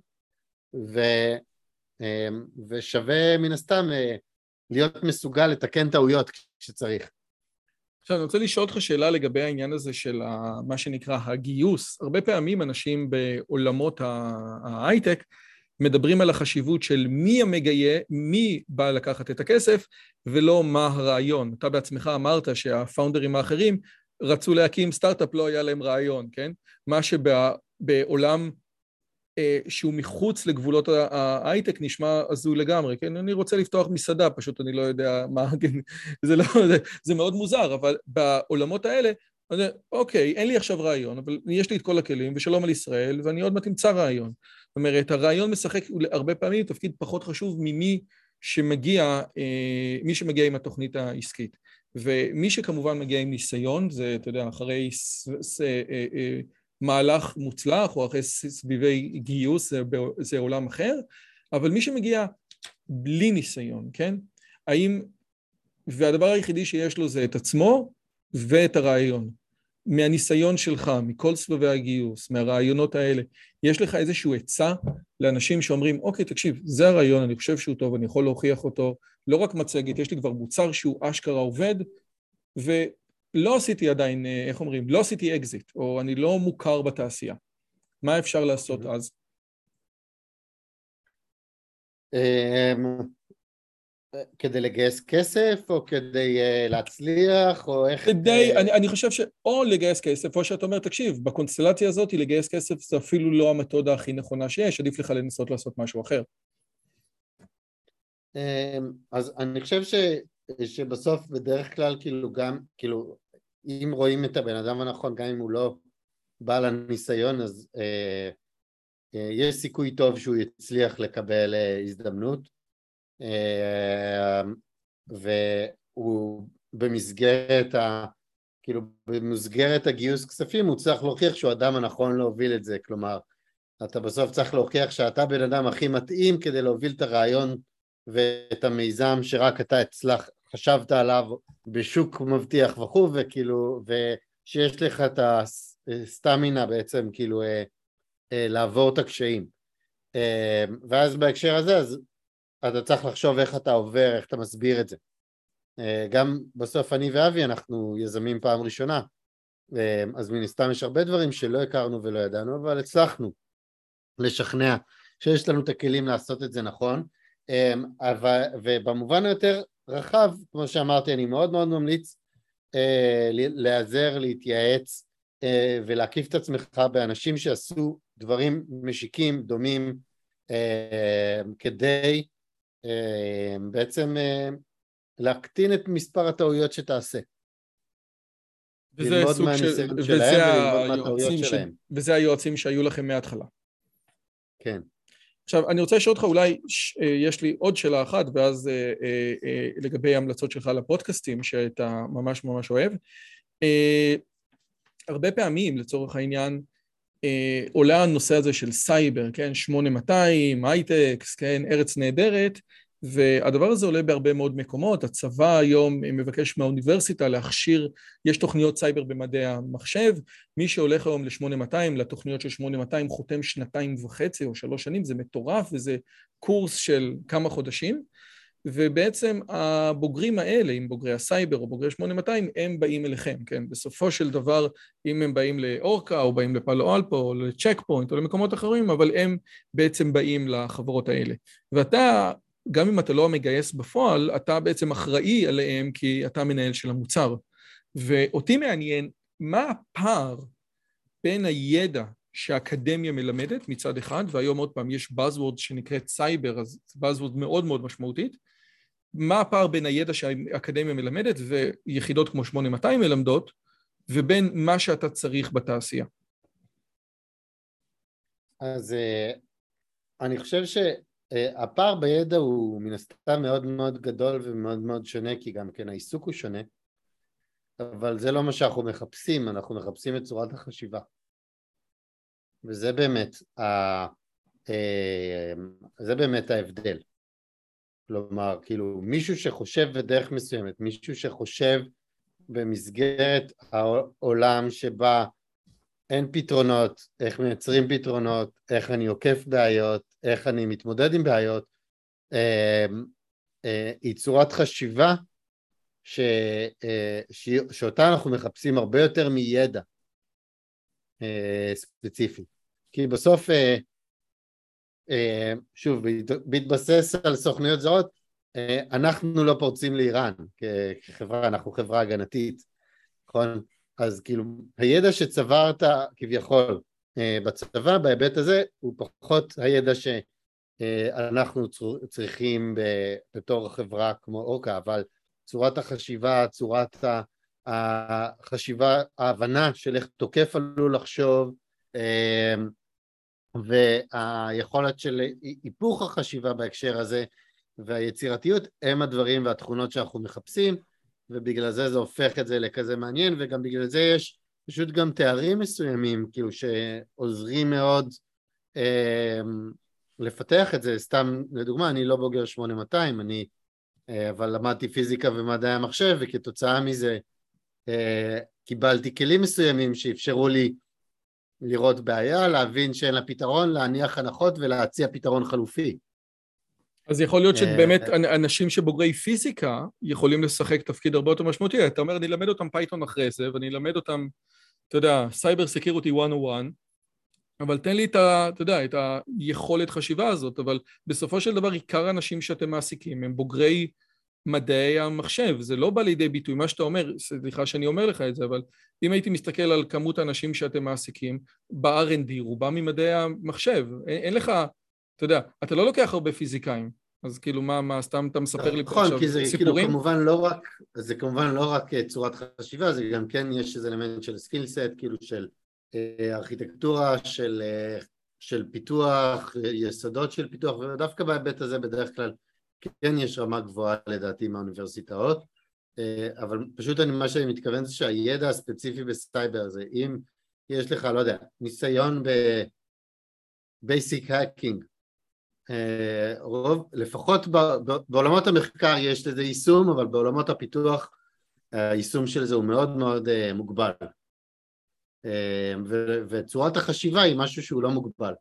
[SPEAKER 3] ושווה מן הסתם להיות מסוגל לתקן טעויות כשצריך.
[SPEAKER 1] עכשיו, אני רוצה לשאול אותך שאלה לגבי העניין הזה של מה שנקרא הגיוס. הרבה פעמים אנשים בעולמות ההייטק מדברים על החשיבות של מי בא לקחת את הכסף, ולא מה הרעיון. אתה בעצמך אמרת שהפאונדרים האחרים רצו להקים סטארט-אפ, לא היה להם רעיון, כן? מה שבעולם שהוא מחוץ לגבולות ההייטק נשמע הזוי לגמרי, כן? אני רוצה לפתוח מסעדה, פשוט אני לא יודע מה, זה מאוד מוזר, אבל בעולמות האלה, אוקיי, אין לי עכשיו רעיון, אבל יש לי את כל הכלים, ושלום על ישראל, ואני עוד מעט אמצא רעיון. זאת אומרת, הרעיון משחק הרבה פעמים תפקיד פחות חשוב ממי שמגיע, מי שמגיע עם התוכנית העסקית. ומי שכמובן מגיע עם ניסיון, זה, אתה יודע, אחרי מהלך מוצלח, או אחרי סביבי גיוס, זה עולם אחר, אבל מי שמגיע בלי ניסיון, כן? והדבר היחידי שיש לו זה את עצמו ואת הרעיון. מהניסיון שלך, מכל סבבי הגיוס, מהרעיונות האלה, יש לך איזשהו עצה לאנשים שאומרים, אוקיי, תקשיב, זה הרעיון, אני חושב שהוא טוב, אני יכול להוכיח אותו, לא רק מצגת, יש לי כבר מוצר שהוא אשכרה עובד, ולא עשיתי עדיין, איך אומרים, לא עשיתי אקזיט, או אני לא מוכר בתעשייה. מה אפשר לעשות אז?
[SPEAKER 3] כדי לגייס כסף, או כדי להצליח, או איך...
[SPEAKER 1] אני חושב שאו לגייס כסף, או שאתה אומר, תקשיב, בקונסטלציה הזאת לגייס כסף זה אפילו לא המתודה הכי נכונה שיש, עדיף לך לנסות לעשות משהו אחר.
[SPEAKER 3] אז אני חושב שבסוף בדרך כלל כאילו אם רואים את הבן אדם הנכון, גם אם הוא לא בעל הניסיון, אז יש סיכוי טוב שהוא יצליח לקבל הזדמנות, והוא במסגרת הגיוס כספים הוא צריך להוכיח שהוא האדם הנכון להוביל את זה. כלומר, אתה בסוף צריך להוכיח שאתה בן אדם הכי מתאים כדי להוביל את הרעיון ואת המיזם שרק אתה חשבת עליו בשוק מבטיח וכו', ושיש לך את סטמינה בעצם, כאילו, לעבור את הקשיים. ואז בהקשר הזה, אז אתה צריך לחשוב איך אתה עובר, איך אתה מסביר את זה. גם בסוף אני ואבי אנחנו יזמים פעם ראשונה, אז מן הסתם יש הרבה דברים שלא הכרנו ולא ידענו, אבל הצלחנו לשכנע שיש לנו את הכלים לעשות את זה נכון, ובמובן היותר רחב, כמו שאמרתי, אני מאוד מאוד ממליץ לעזר, להתייעץ ולהקיף את עצמך באנשים שעשו דברים משיקים, דומים, כדי בעצם להקטין את מספר הטעויות שתעשה. ללמוד מהניסיון שלהם וללמוד מהטעויות שלהם.
[SPEAKER 1] וזה היועצים שהיו לכם מההתחלה.
[SPEAKER 3] כן.
[SPEAKER 1] עכשיו, אני רוצה לשאול אותך, אולי יש לי עוד שאלה אחת, ואז לגבי ההמלצות שלך לפודקאסטים, שאתה ממש ממש אוהב. הרבה פעמים, לצורך העניין, עולה הנושא הזה של סייבר, כן? 8200, הייטקס, כן? ארץ נהדרת, והדבר הזה עולה בהרבה מאוד מקומות. הצבא היום מבקש מהאוניברסיטה להכשיר, יש תוכניות סייבר במדעי המחשב, מי שהולך היום ל-8200, לתוכניות של 8200, חותם 2.5 או 3 שנים, זה מטורף, וזה קורס של כמה חודשים, ובעצם הבוגרים האלה, אם בוגרי הסייבר או בוגרי 8200, הם באים אליכם, כן? בסופו של דבר, אם הם באים לאורקה, או באים לפאלו אלפו, או לצ'ק פוינט, או למקומות אחרים, אבל הם בעצם באים לחברות האלה. ואתה, גם אם אתה לא מגייס בפועל, אתה בעצם אחראי עליהם, כי אתה מנהל של המוצר. ואותי מעניין, מה הפער בין הידע שהאקדמיה מלמדת מצד אחד, והיום עוד פעם יש buzzword שנקראת סייבר, אז buzzword מאוד מאוד משמעותית, מה הפער בין הידע שהאקדמיה מלמדת ויחידות כמו 8200 מלמדות, ובין מה שאתה צריך בתעשייה?
[SPEAKER 3] אז אני חושב שהפער בידע הוא מן הסתם מאוד מאוד גדול ומאוד מאוד שונה, כי גם כן העיסוק הוא שונה, אבל זה לא מה שאנחנו מחפשים, אנחנו מחפשים את צורת החשיבה. וזה באמת, זה באמת ההבדל. כלומר, כאילו, מישהו שחושב בדרך מסוימת, מישהו שחושב במסגרת העולם שבה אין פתרונות, איך מייצרים פתרונות, איך אני עוקף בעיות, איך אני מתמודד עם בעיות, היא צורת חשיבה שאותה אנחנו מחפשים הרבה יותר מידע ספציפי. כי בסוף, שוב, בהתבסס על סוכנויות זרות, אנחנו לא פורצים לאיראן כחברה, אנחנו חברה הגנתית, נכון? אז כאילו, הידע שצברת כביכול בצבא, בהיבט הזה, הוא פחות הידע שאנחנו צריכים בתור חברה כמו אורקה, אבל צורת החשיבה, צורת החשיבה, ההבנה של איך תוקף עלול לחשוב, והיכולת של היפוך החשיבה בהקשר הזה, והיצירתיות הם הדברים והתכונות שאנחנו מחפשים, ובגלל זה זה הופך את זה לכזה מעניין, וגם בגלל זה יש פשוט גם תארים מסוימים, כאילו שעוזרים מאוד לפתח את זה. סתם לדוגמה, אני לא בוגר 8200, אבל למדתי פיזיקה ומדעי המחשב, וכתוצאה מזה קיבלתי כלים מסוימים שאפשרו לי לראות בעיה, להבין שאין לה פתרון, להניח הנחות ולהציע פתרון חלופי.
[SPEAKER 1] אז יכול להיות שבאמת אנשים שבוגרי פיזיקה יכולים לשחק תפקיד הרבה יותר משמעותי. אתה אומר, אני אלמד אותם פייתון אחרי זה, ואני אלמד אותם, אתה יודע, סייבר סקיוריטי 101, אבל תן לי את היכולת חשיבה הזאת, אבל בסופו של דבר עיקר האנשים שאתם מעסיקים הם בוגרי מדעי המחשב, זה לא בא לידי ביטוי, מה שאתה אומר, סליחה שאני אומר לך את זה, אבל אם הייתי מסתכל על כמות האנשים שאתם מעסיקים, ב-R&D, רובם ממדעי המחשב, אין לך, אתה יודע, אתה לא לוקח הרבה פיזיקאים, אז כאילו מה סתם אתה מספר לי פה עכשיו סיפורים?
[SPEAKER 3] כאילו זה כמובן לא רק צורת חשיבה, זה גם כן יש איזה אלמנט של סקילסט, כאילו של ארכיטקטורה, של פיתוח, יסודות של פיתוח, ודווקא בהיבט הזה בדרך כלל כן יש רמה גבוהה לדעתי מהאוניברסיטאות, אבל פשוט מה שאני מתכוון זה שהידע הספציפי בסייבר זה, אם יש לך, לא יודע, ניסיון בבייסיק האקינג, לפחות בעולמות המחקר יש לזה יישום, אבל בעולמות הפיתוח היישום של זה הוא מאוד מאוד מוגבל. וצורת החשיבה היא משהו שהוא לא מוגבל.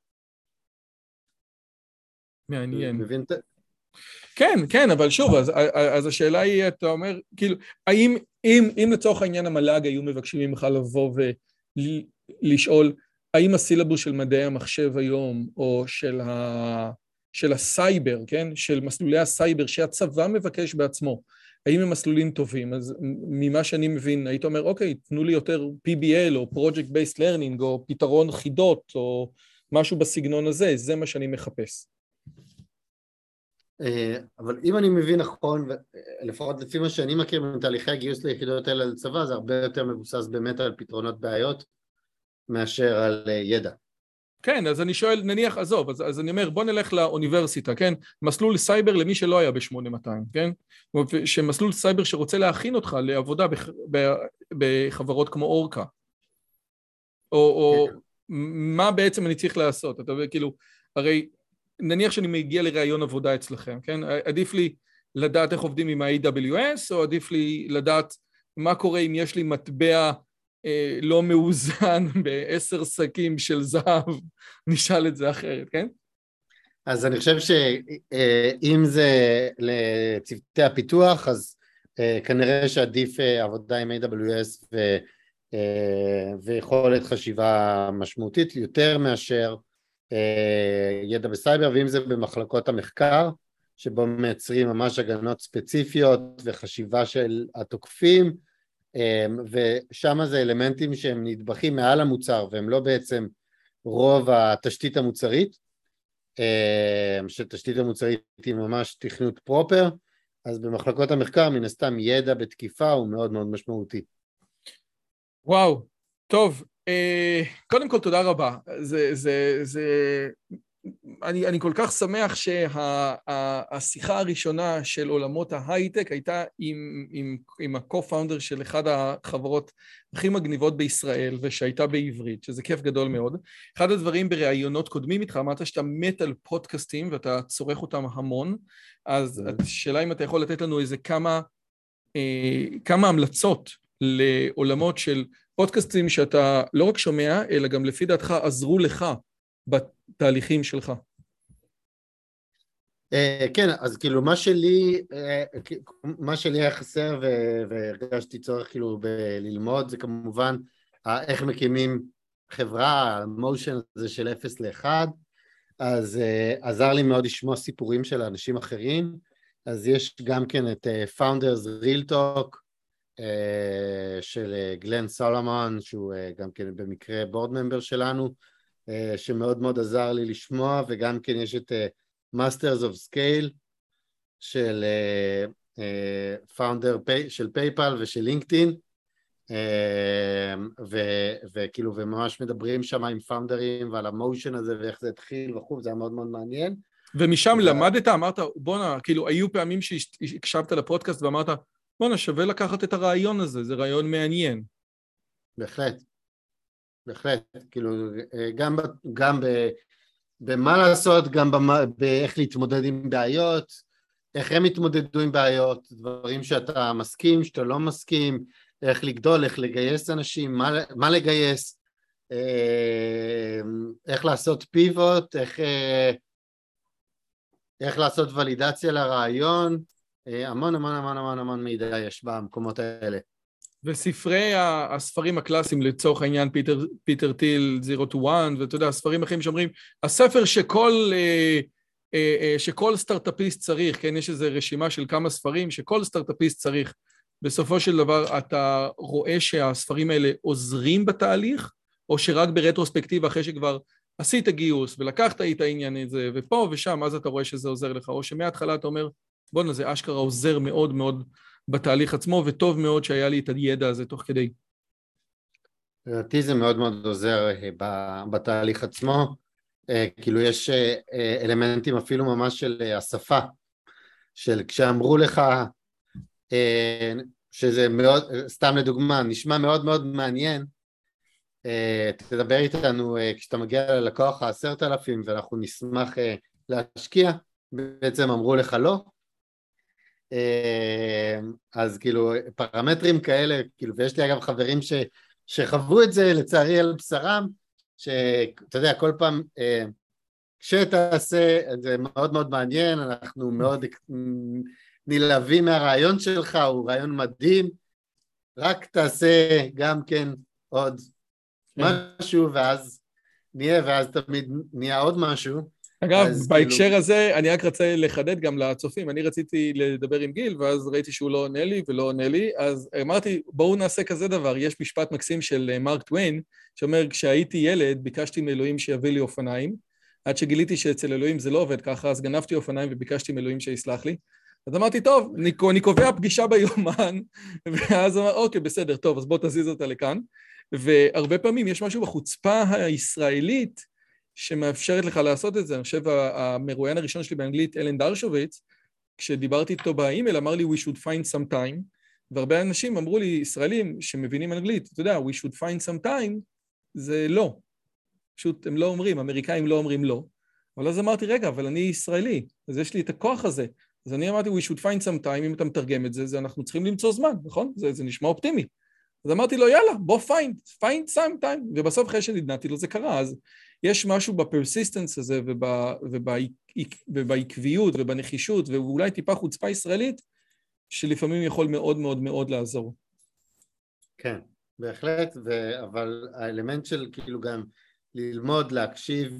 [SPEAKER 1] מעניין.
[SPEAKER 3] מבין?
[SPEAKER 1] כן, כן, אבל שוב, אז השאלה היא, אתה אומר, כאילו, האם, אם לצורך העניין המל"ג היו מבקשים ממך לבוא ולשאול, האם הסילבוס של מדעי המחשב היום, או של הסייבר, כן, של מסלולי הסייבר, שהצבא מבקש בעצמו, האם הם מסלולים טובים? אז ממה שאני מבין, היית אומר, אוקיי, תנו לי יותר PBL, או Project Based Learning, או פתרון חידות, או משהו בסגנון הזה, זה מה שאני מחפש.
[SPEAKER 3] אבל אם אני מבין נכון, לפחות לפי מה שאני מכיר מתהליכי הגיוס ליחידות האלה לצבא, זה הרבה יותר מבוסס באמת על פתרונות בעיות, מאשר על ידע.
[SPEAKER 1] כן, אז אני שואל, נניח, עזוב, אז אני אומר, בוא נלך לאוניברסיטה, כן? מסלול סייבר למי שלא היה ב-8200, כן? שמסלול סייבר שרוצה להכין אותך לעבודה בחברות כמו אורקה. או מה בעצם אני צריך לעשות? אתה יודע, כאילו, הרי נניח שאני מגיע לראיון עבודה אצלכם, כן? עדיף לי לדעת איך עובדים עם ה-AWS, או עדיף לי לדעת מה קורה אם יש לי מטבע לא מאוזן ב10 שקים של זהב, נשאל את זה אחרת, כן?
[SPEAKER 3] אז אני חושב שאם זה לצוותי הפיתוח, אז כנראה שעדיף עבודה עם AWS ויכולת חשיבה משמעותית יותר מאשר ידע בסייבר, ואם זה במחלקות המחקר, שבו מייצרים ממש הגנות ספציפיות וחשיבה של התוקפים, ושם זה אלמנטים שהם נדבכים מעל המוצר, והם לא בעצם רוב התשתית המוצרית, שתשתית המוצרית היא ממש תכנות פרופר, אז במחלקות המחקר מן הסתם ידע בתקיפה הוא מאוד מאוד משמעותי.
[SPEAKER 1] וואו, טוב, קודם כל תודה רבה. אני כל כך שמח שהשיחה הראשונה של עולמות ההייטק הייתה עם ה-co-founder של אחד החברות הכי מגניבות בישראל, ושהייתה בעברית, שזה כיף גדול מאוד. אחד הדברים בראיונות קודמים איתך, אמרת שאתה מת על פודקאסטים ואתה צורך אותם המון, אז השאלה אם אתה יכול לתת לנו איזה כמה המלצות לעולמות של פודקאסטים שאתה לא רק שומע, אלא גם לפי דעתך עזרו לך בתהליכים שלך.
[SPEAKER 3] כן, אז כאילו מה שלי היה חסר והרגשתי צורך כאילו ללמוד, זה כמובן איך מקימים חברה, המושן הזה של 0 ל-1, אז עזר לי מאוד לשמוע סיפורים של אנשים אחרים, אז יש גם כן את Founders Real Talk, של גלן סולומון, שהוא גם כן במקרה בורד ממבר שלנו, שמאוד מאוד עזר לי לשמוע, וגם כן יש את Masters of Scale של פאונדר של פייפל ושל לינקדאין, וכאילו וממש מדברים שם עם פאונדרים ועל המושן הזה ואיך זה התחיל וכו', זה היה מאוד מאוד מעניין.
[SPEAKER 1] ומשם למדת, אמרת, בונה, כאילו היו פעמים שהקשבת לפודקאסט ואמרת, בונה, שווה לקחת את הרעיון הזה, זה רעיון מעניין.
[SPEAKER 3] בהחלט, כאילו גם במה לעשות, גם באיך להתמודד עם בעיות, איך הם התמודדו עם בעיות, דברים שאתה מסכים, שאתה לא מסכים, איך לגדול, איך לגייס אנשים, מה לגייס, איך לעשות פיבוט, איך לעשות ולידציה לרעיון, המון מידע יש במקומות האלה.
[SPEAKER 1] וספרי הספרים הקלאסיים לצורך העניין, פיטר טיל, 0 to 1, ואתה יודע, הספרים אחרים שאומרים, הספר שכל סטארט-אפיסט צריך, כן, יש איזו רשימה של כמה ספרים שכל סטארט-אפיסט צריך, בסופו של דבר אתה רואה שהספרים האלה עוזרים בתהליך, או שרק ברטרוספקטיבה אחרי שכבר עשית גיוס ולקחת את העניין הזה, ופה ושם, אז אתה רואה שזה עוזר לך, או שמההתחלה אתה אומר, בוא'נה, זה אשכרה עוזר מאוד מאוד בתהליך עצמו, וטוב מאוד שהיה לי את הידע הזה תוך כדי.
[SPEAKER 3] לדעתי זה מאוד מאוד עוזר בתהליך עצמו, כאילו יש אלמנטים אפילו ממש של השפה, של כשאמרו לך, שזה מאוד, סתם לדוגמה, נשמע מאוד מאוד מעניין, תדבר איתנו כשאתה מגיע ללקוח 10,000 ואנחנו נשמח להשקיע, בעצם אמרו לך לא, אז כאילו פרמטרים כאלה, כאילו, ויש לי אגב חברים שחוו את זה לצערי על בשרם, שאתה יודע, כל פעם כשתעשה, זה מאוד מאוד מעניין, אנחנו מאוד נלהבים מהרעיון שלך, הוא רעיון מדהים, רק תעשה גם כן עוד משהו, ואז תמיד נהיה עוד משהו.
[SPEAKER 1] אגב, בהקשר הזה, אני רק רצה לחדד גם לצופים, אני רציתי לדבר עם גיל, ואז ראיתי שהוא לא עונה לי ולא עונה לי, אז אמרתי, בואו נעשה כזה דבר, יש משפט מקסים של מרק טוויין, שאומר, כשהייתי ילד, ביקשתי מאלוהים שיביא לי אופניים, עד שגיליתי שאצל אלוהים זה לא עובד ככה, אז גנבתי אופניים וביקשתי מאלוהים שיסלח לי, אז אמרתי, טוב, אני קובע פגישה ביומן, ואז אמר, אוקיי, בסדר, טוב, אז בוא תזיז אותה לכאן, והרבה פעמים יש משהו בחוצפה הישראלית, שמאפשרת לך לעשות את זה. אני חושב, המרואיין הראשון שלי באנגלית, אלן דרשוביץ, כשדיברתי איתו באימייל, אמר לי, we should find some time, והרבה אנשים אמרו לי, ישראלים שמבינים אנגלית, אתה יודע, we should find some time, זה לא. פשוט הם לא אומרים, אמריקאים לא אומרים לא. אבל אז אמרתי, רגע, אבל אני ישראלי, אז יש לי את הכוח הזה. אז אני אמרתי, we should find some time, אם אתה מתרגם את זה, אנחנו צריכים למצוא זמן, נכון? זה נשמע אופטימי. אז אמרתי לו, יאללה, בוא find some time, ובסוף אחרי שנדנתי לו זה קרה, אז יש משהו בפרסיסטנס הזה ובעקביות ובנחישות ואולי טיפה חוצפה ישראלית שלפעמים יכול מאוד מאוד מאוד לעזור.
[SPEAKER 3] כן, בהחלט, אבל האלמנט של כאילו גם ללמוד, להקשיב,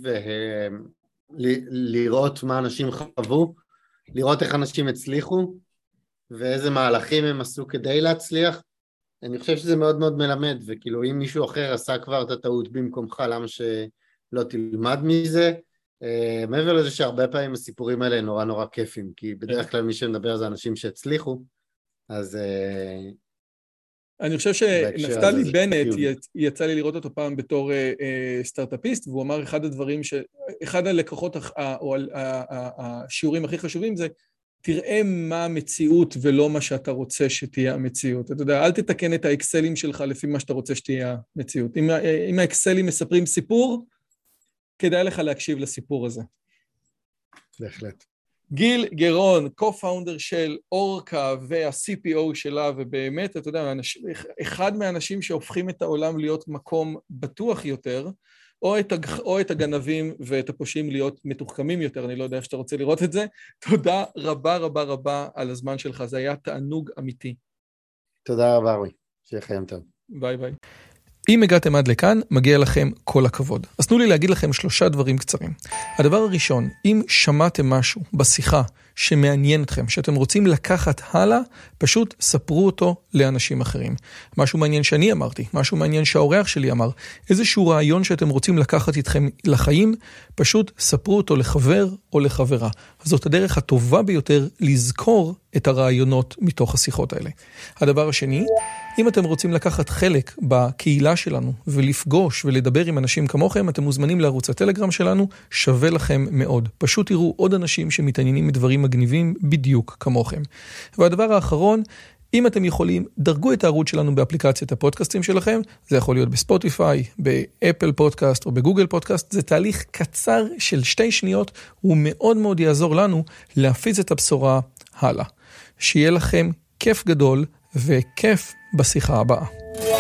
[SPEAKER 3] לראות מה אנשים חוו, לראות איך אנשים הצליחו ואיזה מהלכים הם עשו כדי להצליח, אני חושב שזה מאוד מאוד מלמד, וכאילו אם מישהו אחר עשה כבר את הטעות במקומך, למה שלא תלמד מזה? מעבר לזה שהרבה פעמים הסיפורים האלה נורא נורא כיפים, כי בדרך כלל מי שמדבר זה אנשים שהצליחו, אז...
[SPEAKER 1] אני חושב שנפתלי בנט, יצא לי לראות אותו פעם בתור סטארט-אפיסט, והוא אמר אחד הלקוחות או השיעורים הכי חשובים זה, תראה מה המציאות ולא מה שאתה רוצה שתהיה המציאות. אתה יודע, אל תתקן את האקסלים שלך לפי מה שאתה רוצה שתהיה המציאות. אם האקסלים מספרים סיפור, כדאי לך להקשיב לסיפור הזה.
[SPEAKER 3] בהחלט.
[SPEAKER 1] גיל גרון, co-founder של אורקה וה-CPO שלה, ובאמת, אתה יודע, אחד מהאנשים שהופכים את העולם להיות מקום בטוח יותר, או את הגנבים ואת הפושעים להיות מתוחכמים יותר, אני לא יודע איך שאתה רוצה לראות את זה. תודה רבה רבה רבה על הזמן שלך, זה היה תענוג אמיתי.
[SPEAKER 3] תודה רבה רועי, שיהיה חיים טוב.
[SPEAKER 1] ביי ביי. אם הגעתם עד לכאן, מגיע לכם כל הכבוד. אז תנו לי להגיד לכם 3 דברים קצרים. הדבר הראשון, אם שמעתם משהו בשיחה שמעניין אתכם, שאתם רוצים לקחת הלאה, פשוט ספרו אותו לאנשים אחרים. משהו מעניין שאני אמרתי, משהו מעניין שהאורח שלי אמר, איזשהו רעיון שאתם רוצים לקחת איתכם לחיים, פשוט ספרו אותו לחבר או לחברה. אז זאת הדרך הטובה ביותר לזכור את הרעיונות מתוך השיחות האלה. הדבר השני, אם אתם רוצים לקחת חלק בקהילה שלנו ולפגוש ולדבר עם אנשים כמוכם, אתם מוזמנים לערוץ הטלגרם שלנו, שווה לכם מאוד. פשוט תראו עוד אנשים שמתעניינים מדברים מגניבים בדיוק כמוכם. והדבר האחרון, אם אתם יכולים, דרגו את הערוץ שלנו באפליקציית הפודקאסטים שלכם, זה יכול להיות בספוטיפיי, באפל פודקאסט או בגוגל פודקאסט, זה תהליך קצר של 2 שניות, הוא מאוד מאוד יעזור לנו להפיץ את הבשורה הלאה. שיהיה לכם כיף גדול וכיף בשיחה הבאה.